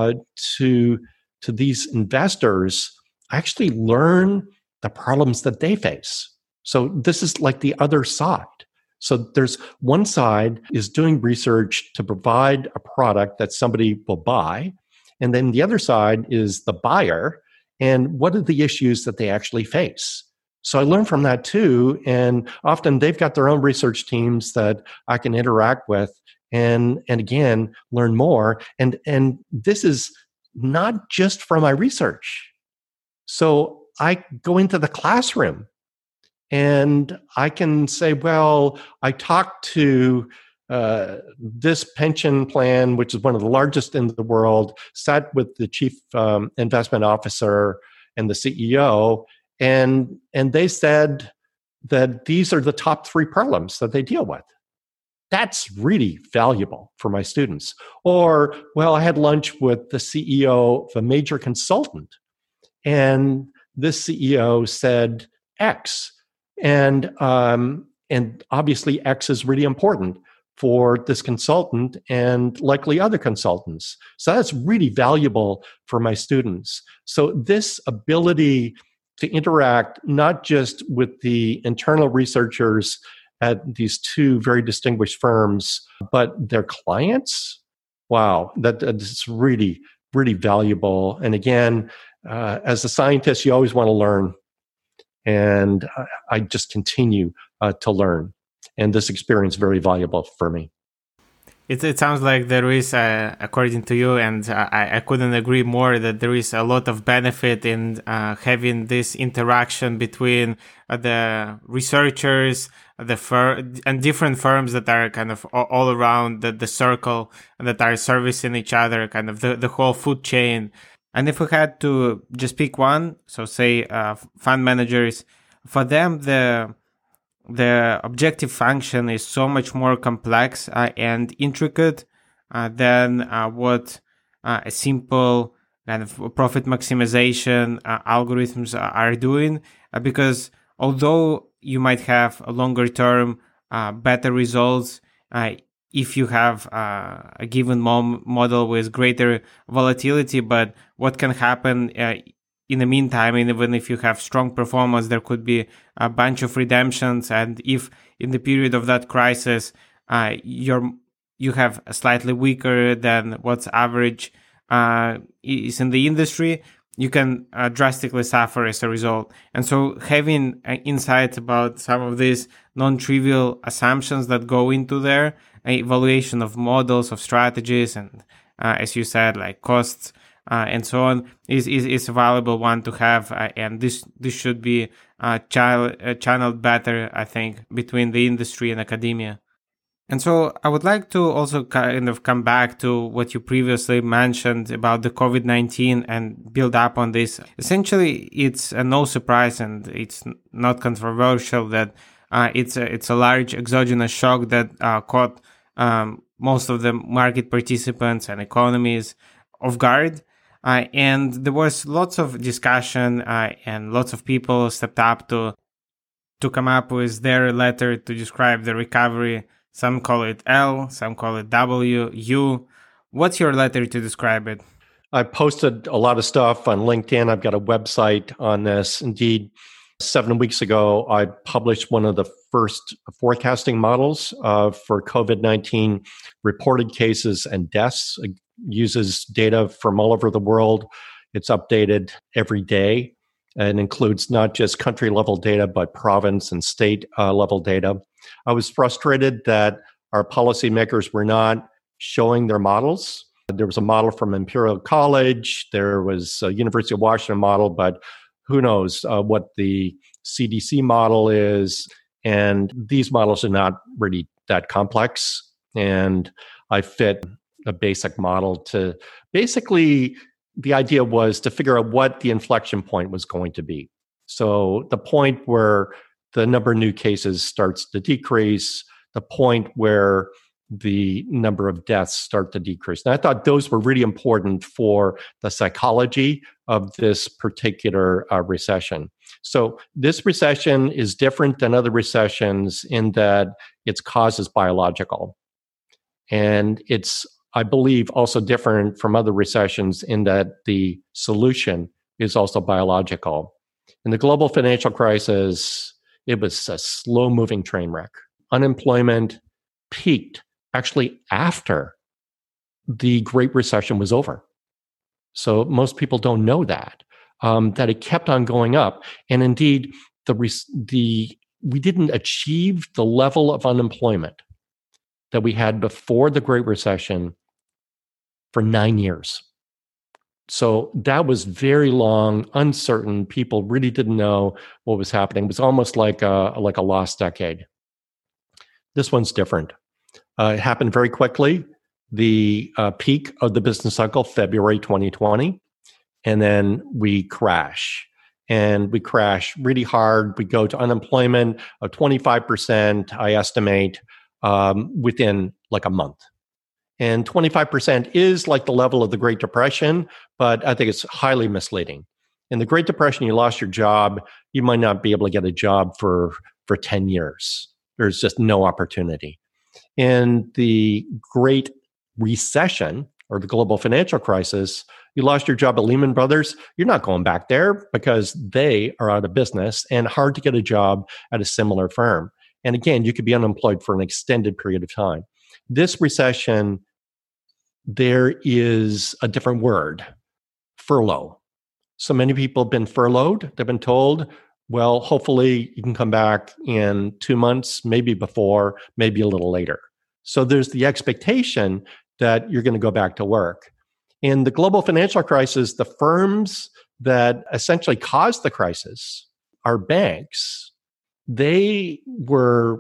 Speaker 2: to these investors, I actually learn the problems that they face. So this is like the other side. So there's one side is doing research to provide a product that somebody will buy. And then the other side is the buyer. And what are the issues that they actually face? So I learn from that too. And often they've got their own research teams that I can interact with and again, learn more. And this is not just from my research. So I go into the classroom and I can say, well, I talked to this pension plan, which is one of the largest in the world, sat with the chief investment officer and the CEO, and they said that these are the top 3 problems that they deal with. That's really valuable for my students. Or, well, I had lunch with the CEO of a major consultant, and this CEO said X. And obviously X is really important for this consultant and likely other consultants. So that's really valuable for my students. So this ability to interact not just with the internal researchers at these 2 very distinguished firms, but their clients, wow, that's really, really valuable. And again, as a scientist, you always want to learn. And I just continue to learn. And this experience is very valuable for me.
Speaker 1: It sounds like there is, according to you, and I couldn't agree more, that there is a lot of benefit in having this interaction between the researchers, and different firms that are kind of all around the circle and that are servicing each other, kind of the whole food chain. And if we had to just pick one, so say fund managers, for them the objective function is so much more complex and intricate than what a simple kind of profit maximization algorithms are doing. Because although you might have a longer term better results if you have a given model with greater volatility, but what can happen in the meantime, and even if you have strong performance, there could be a bunch of redemptions. And if in the period of that crisis, you have a slightly weaker than what's average is in the industry, you can drastically suffer as a result. And so having insights about some of these non-trivial assumptions that go into their evaluation of models, of strategies, and as you said, like costs, and so on, is a valuable one to have, and this should be channeled better, I think, between the industry and academia. And so I would like to also kind of come back to what you previously mentioned about the COVID-19 and build up on this. Essentially, it's no surprise, and it's not controversial, that it's a large exogenous shock that caught most of the market participants and economies off guard. And there was lots of discussion and lots of people stepped up to come up with their letter to describe the recovery. Some call it L, some call it W, U. What's your letter to describe it?
Speaker 2: I posted a lot of stuff on LinkedIn. I've got a website on this. Indeed, 7 weeks ago, I published one of the first forecasting models for COVID-19 reported cases and deaths. It uses data from all over the world. It's updated every day and includes not just country level data, but province and state level data. I was frustrated that our policymakers were not showing their models. There was a model from Imperial College. There was a University of Washington model, but who knows what the CDC model is. And these models are not really that complex. And I fit a basic model to basically, the idea was to figure out what the inflection point was going to be. So the point where the number of new cases starts to decrease, the point where the number of deaths start to decrease. And I thought those were really important for the psychology of this particular recession. So this recession is different than other recessions in that its cause is biological. And it's, I believe, also different from other recessions in that the solution is also biological. In the global financial crisis, it was a slow-moving train wreck. Unemployment peaked actually after the Great Recession was over. So most people don't know that it kept on going up. And indeed, we didn't achieve the level of unemployment that we had before the Great Recession for 9 years. So that was very long, uncertain. People really didn't know what was happening. It was almost like a lost decade. This one's different. It happened very quickly. The peak of the business cycle, February 2020, and then we crash. And we crash really hard. We go to unemployment of 25%, I estimate, within like a month. And 25% is like the level of the Great Depression, but I think it's highly misleading. In the Great Depression, you lost your job. You might not be able to get a job for 10 years. There's just no opportunity. In the Great Recession, or the global financial crisis, you lost your job at Lehman Brothers. You're not going back there because they are out of business and hard to get a job at a similar firm. And again, you could be unemployed for an extended period of time. This recession, there is a different word, furlough. So many people have been furloughed. They've been told, well, hopefully you can come back in 2 months, maybe before, maybe a little later. So there's the expectation that you're going to go back to work. In the global financial crisis, the firms that essentially caused the crisis, our banks, they were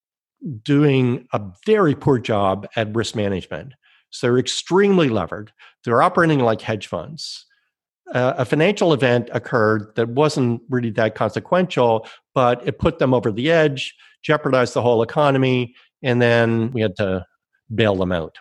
Speaker 2: doing a very poor job at risk management. So they're extremely levered. They're operating like hedge funds. A financial event occurred that wasn't really that consequential, but it put them over the edge, jeopardized the whole economy, and then we had to bail them out.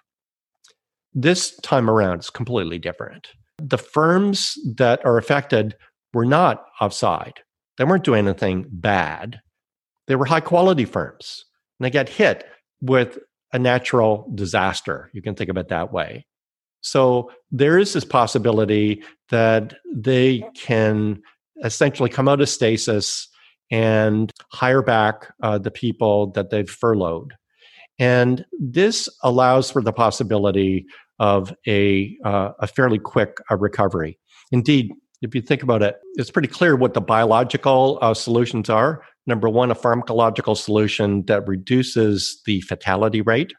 Speaker 2: This time around is completely different. The firms that are affected were not offside. They weren't doing anything bad. They were high-quality firms, and they got hit with a natural disaster. You can think of it that way. So there is this possibility that they can essentially come out of stasis and hire back the people that they've furloughed. And this allows for the possibility of a fairly quick recovery. Indeed, if you think about it, it's pretty clear what the biological solutions are. Number one, a pharmacological solution that reduces the fatality rate.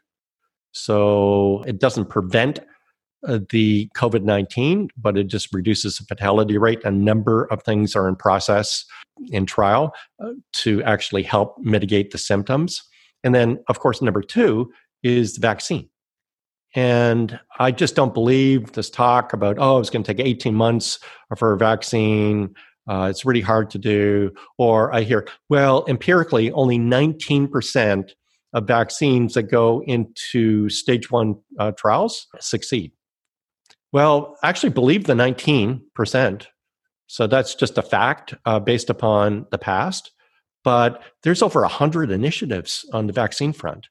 Speaker 2: So it doesn't prevent the COVID-19, but it just reduces the fatality rate. A number of things are in process in trial to actually help mitigate the symptoms. And then, of course, number two is the vaccine. And I just don't believe this talk about, it's going to take 18 months for a vaccine. It's really hard to do. Or I hear, well, empirically, only 19% of vaccines that go into stage 1 trials succeed? Well, I actually believe the 19%. So that's just a fact based upon the past. But there's over 100 initiatives on the vaccine front.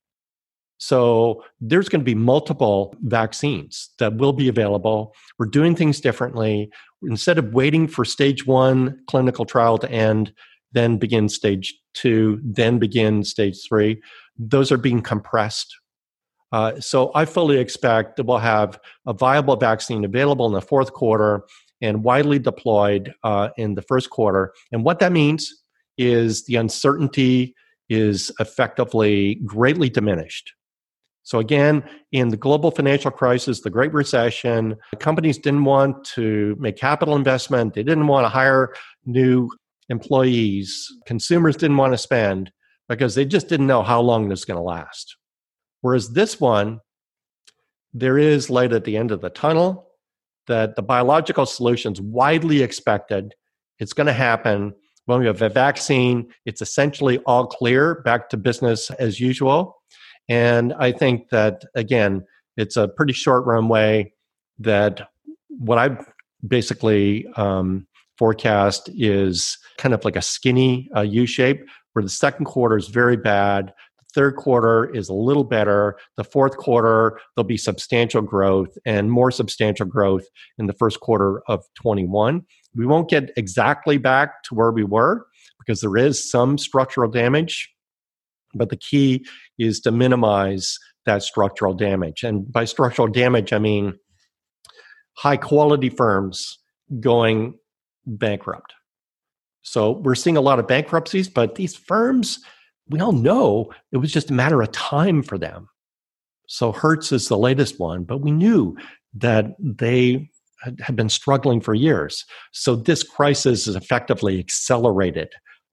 Speaker 2: So there's going to be multiple vaccines that will be available. We're doing things differently. Instead of waiting for stage 1 clinical trial to end, then begin stage 2, then begin stage 3, those are being compressed. So I fully expect that we'll have a viable vaccine available in the fourth quarter and widely deployed in the first quarter. And what that means is the uncertainty is effectively greatly diminished. So again, in the global financial crisis, the Great Recession, companies didn't want to make capital investment. They didn't want to hire new employees. Consumers didn't want to spend because they just didn't know how long this was going to last. Whereas this one, there is light at the end of the tunnel, that the biological solution's widely expected. It's going to happen. When we have a vaccine, it's essentially all clear, back to business as usual. And I think that, again, it's a pretty short runway that what I basically forecast is kind of like a skinny U-shape, where the second quarter is very bad. The third quarter is a little better. The fourth quarter, there'll be substantial growth and more substantial growth in the first quarter of 21. We won't get exactly back to where we were because there is some structural damage. But the key is to minimize that structural damage. And by structural damage, I mean high quality firms going bankrupt. So we're seeing a lot of bankruptcies, but these firms, we all know it was just a matter of time for them. So Hertz is the latest one, but we knew that they had been struggling for years. So this crisis has effectively accelerated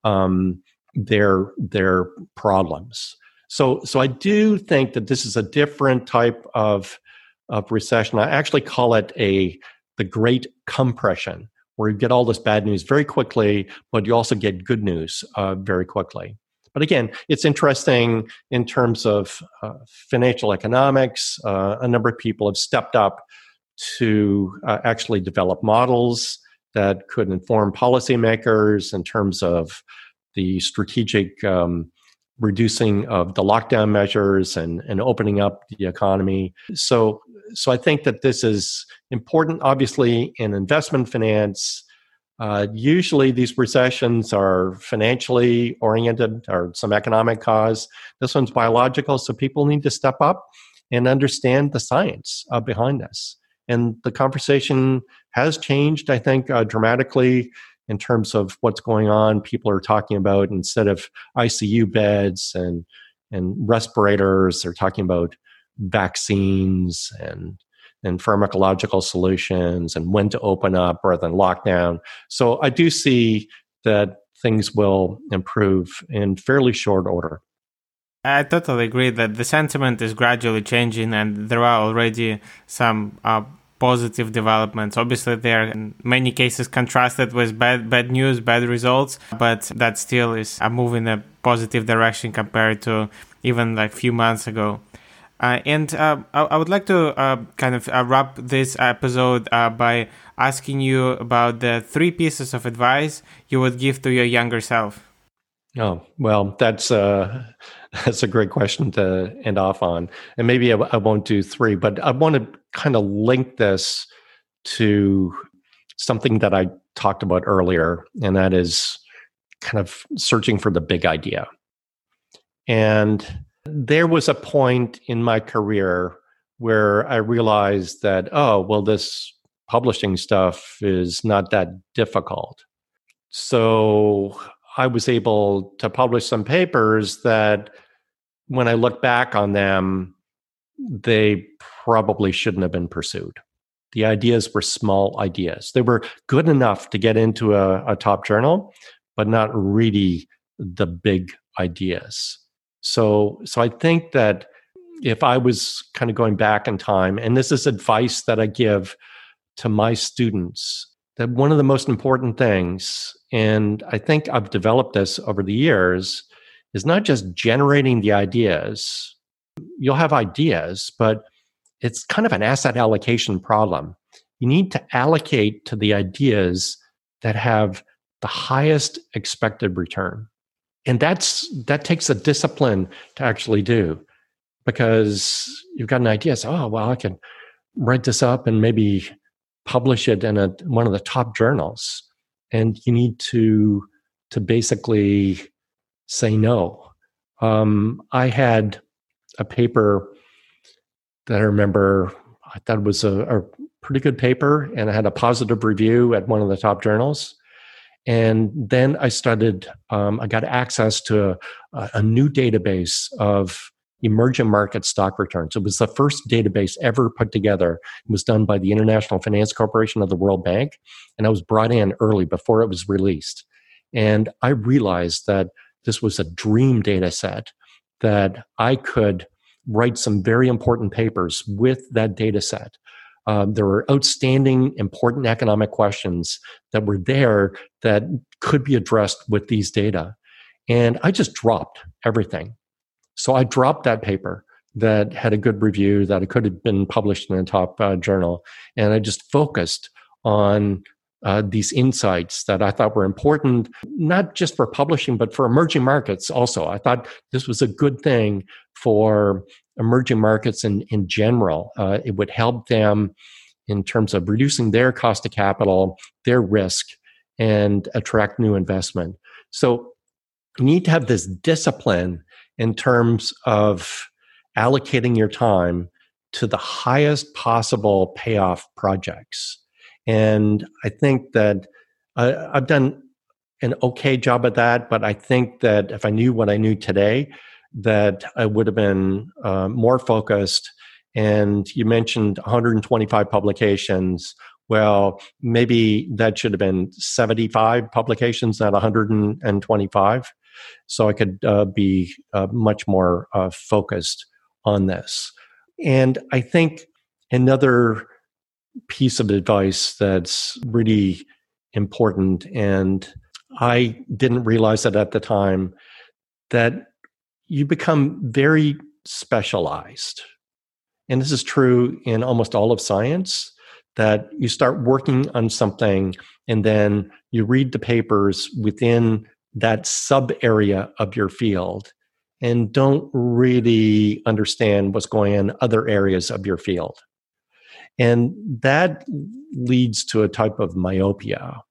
Speaker 2: their problems. So I do think that this is a different type of recession. I actually call it the great compression, where you get all this bad news very quickly, but you also get good news very quickly. But again, it's interesting in terms of financial economics. A number of people have stepped up to actually develop models that could inform policymakers in terms of the strategic reducing of the lockdown measures and opening up the economy. So I think that this is important, obviously, in investment finance. Usually these recessions are financially oriented or some economic cause. This one's biological, so people need to step up and understand the science behind this. And the conversation has changed, I think, dramatically in terms of what's going on. People are talking about, instead of ICU beds and respirators, they're talking about vaccines and pharmacological solutions and when to open up rather than lock down. So I do see that things will improve in fairly short order.
Speaker 1: I totally agree that the sentiment is gradually changing, and there are already some positive developments. Obviously, there are in many cases contrasted with bad news, bad results, but that still is a move in a positive direction compared to even like a few months ago. And I would like to kind of wrap this episode by asking you about the 3 pieces of advice you would give to your younger self.
Speaker 2: Oh, well, that's a great question to end off on. And maybe I won't do 3, but I want to kind of link this to something that I talked about earlier, and that is kind of searching for the big idea. And there was a point in my career where I realized that, this publishing stuff is not that difficult. So I was able to publish some papers that, when I look back on them, they probably shouldn't have been pursued. The ideas were small ideas. They were good enough to get into a top journal, but not really the big ideas. So I think that if I was kind of going back in time, and this is advice that I give to my students, that one of the most important things, and I think I've developed this over the years, is not just generating the ideas. You'll have ideas, but it's kind of an asset allocation problem. You need to allocate to the ideas that have the highest expected return. And that takes a discipline to actually do, because you've got an idea. So, oh, well, I can write this up and maybe publish it in one of the top journals. And you need to basically say no. I had a paper that I remember, I thought it was a pretty good paper, and I had a positive review at one of the top journals. And then I got access to a new database of emerging market stock returns. It was the first database ever put together. It was done by the International Finance Corporation of the World Bank, and I was brought in early before it was released. And I realized that this was a dream data set, that I could write some very important papers with that data set. There were outstanding, important economic questions that were there that could be addressed with these data. And I just dropped everything. So I dropped that paper that had a good review, that it could have been published in a top journal. And I just focused on these insights that I thought were important, not just for publishing, but for emerging markets also. I thought this was a good thing for emerging markets in general. It would help them in terms of reducing their cost of capital, their risk, and attract new investment. So you need to have this discipline in terms of allocating your time to the highest possible payoff projects. And I think that I've done an okay job at that, but I think that if I knew what I knew today, that I would have been more focused. And you mentioned 125 publications. Well, maybe that should have been 75 publications, not 125. So I could be much more focused on this. And I think another piece of advice that's really important, and I didn't realize it at the time, that you become very specialized. And this is true in almost all of science, that you start working on something and then you read the papers within that sub area of your field and don't really understand what's going on in other areas of your field. And that leads to a type of myopia.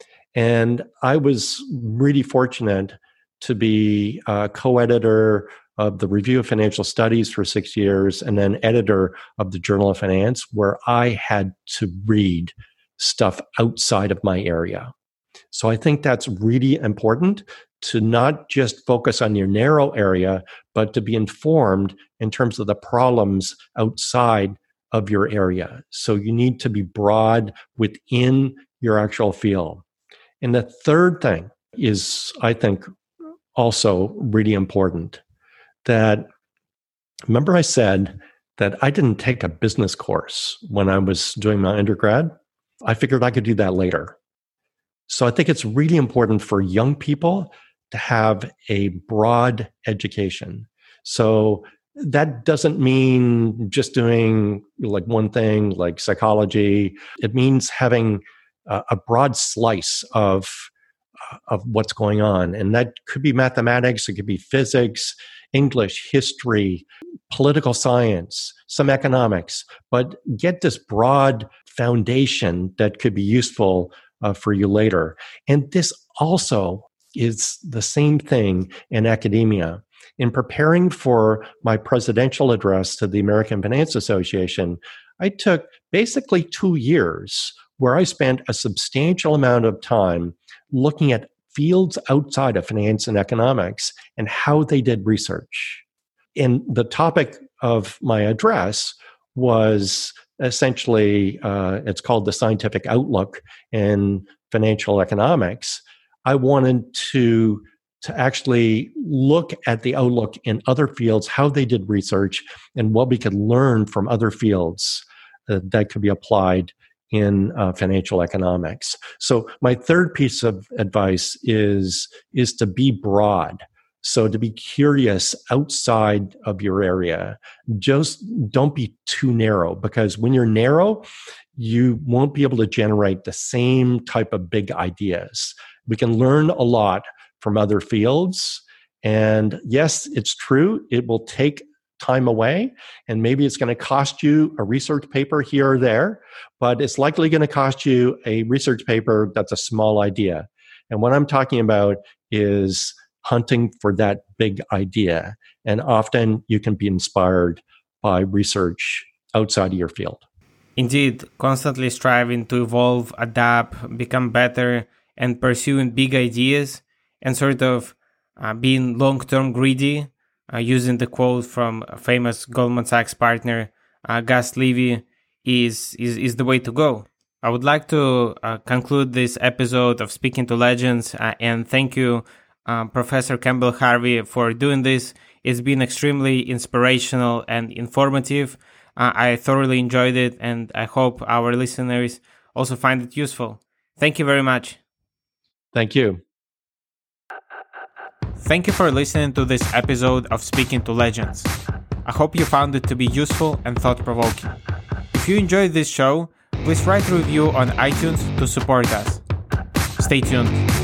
Speaker 2: And I was really fortunate to be a co-editor of the Review of Financial Studies for 6 years and then editor of the Journal of Finance, where I had to read stuff outside of my area. So I think that's really important, to not just focus on your narrow area, but to be informed in terms of the problems outside of your area. So you need to be broad within your actual field. And the third thing is, I think, also really important, that, remember I said that I didn't take a business course when I was doing my undergrad. I figured I could do that later. So I think it's really important for young people to have a broad education. So that doesn't mean just doing like one thing, like psychology. It means having a broad slice of what's going on. And that could be mathematics, it could be physics, English, history, political science, some economics, but get this broad foundation that could be useful for you later. And this also is the same thing in academia. In preparing for my presidential address to the American Finance Association, I took basically 2 years where I spent a substantial amount of time looking at fields outside of finance and economics and how they did research. And the topic of my address was essentially, it's called the scientific outlook in financial economics. I wanted to actually look at the outlook in other fields, how they did research, and what we could learn from other fields that could be applied in financial economics. So my third piece of advice is to be broad. So to be curious outside of your area, just don't be too narrow, because when you're narrow, you won't be able to generate the same type of big ideas. We can learn a lot from other fields. And yes, it's true, it will take time away, and maybe it's going to cost you a research paper here or there, but it's likely going to cost you a research paper that's a small idea. And what I'm talking about is hunting for that big idea. And often you can be inspired by research outside of your field.
Speaker 1: Indeed, constantly striving to evolve, adapt, become better, and pursuing big ideas, and sort of being long-term greedy, using the quote from a famous Goldman Sachs partner, Gus Levy, is the way to go. I would like to conclude this episode of Speaking to Legends, and thank you, Professor Campbell Harvey, for doing this. It's been extremely inspirational and informative. I thoroughly enjoyed it, and I hope our listeners also find it useful. Thank you very much.
Speaker 2: Thank you.
Speaker 1: Thank you for listening to this episode of Speaking to Legends. I hope you found it to be useful and thought-provoking. If you enjoyed this show, please write a review on iTunes to support us. Stay tuned.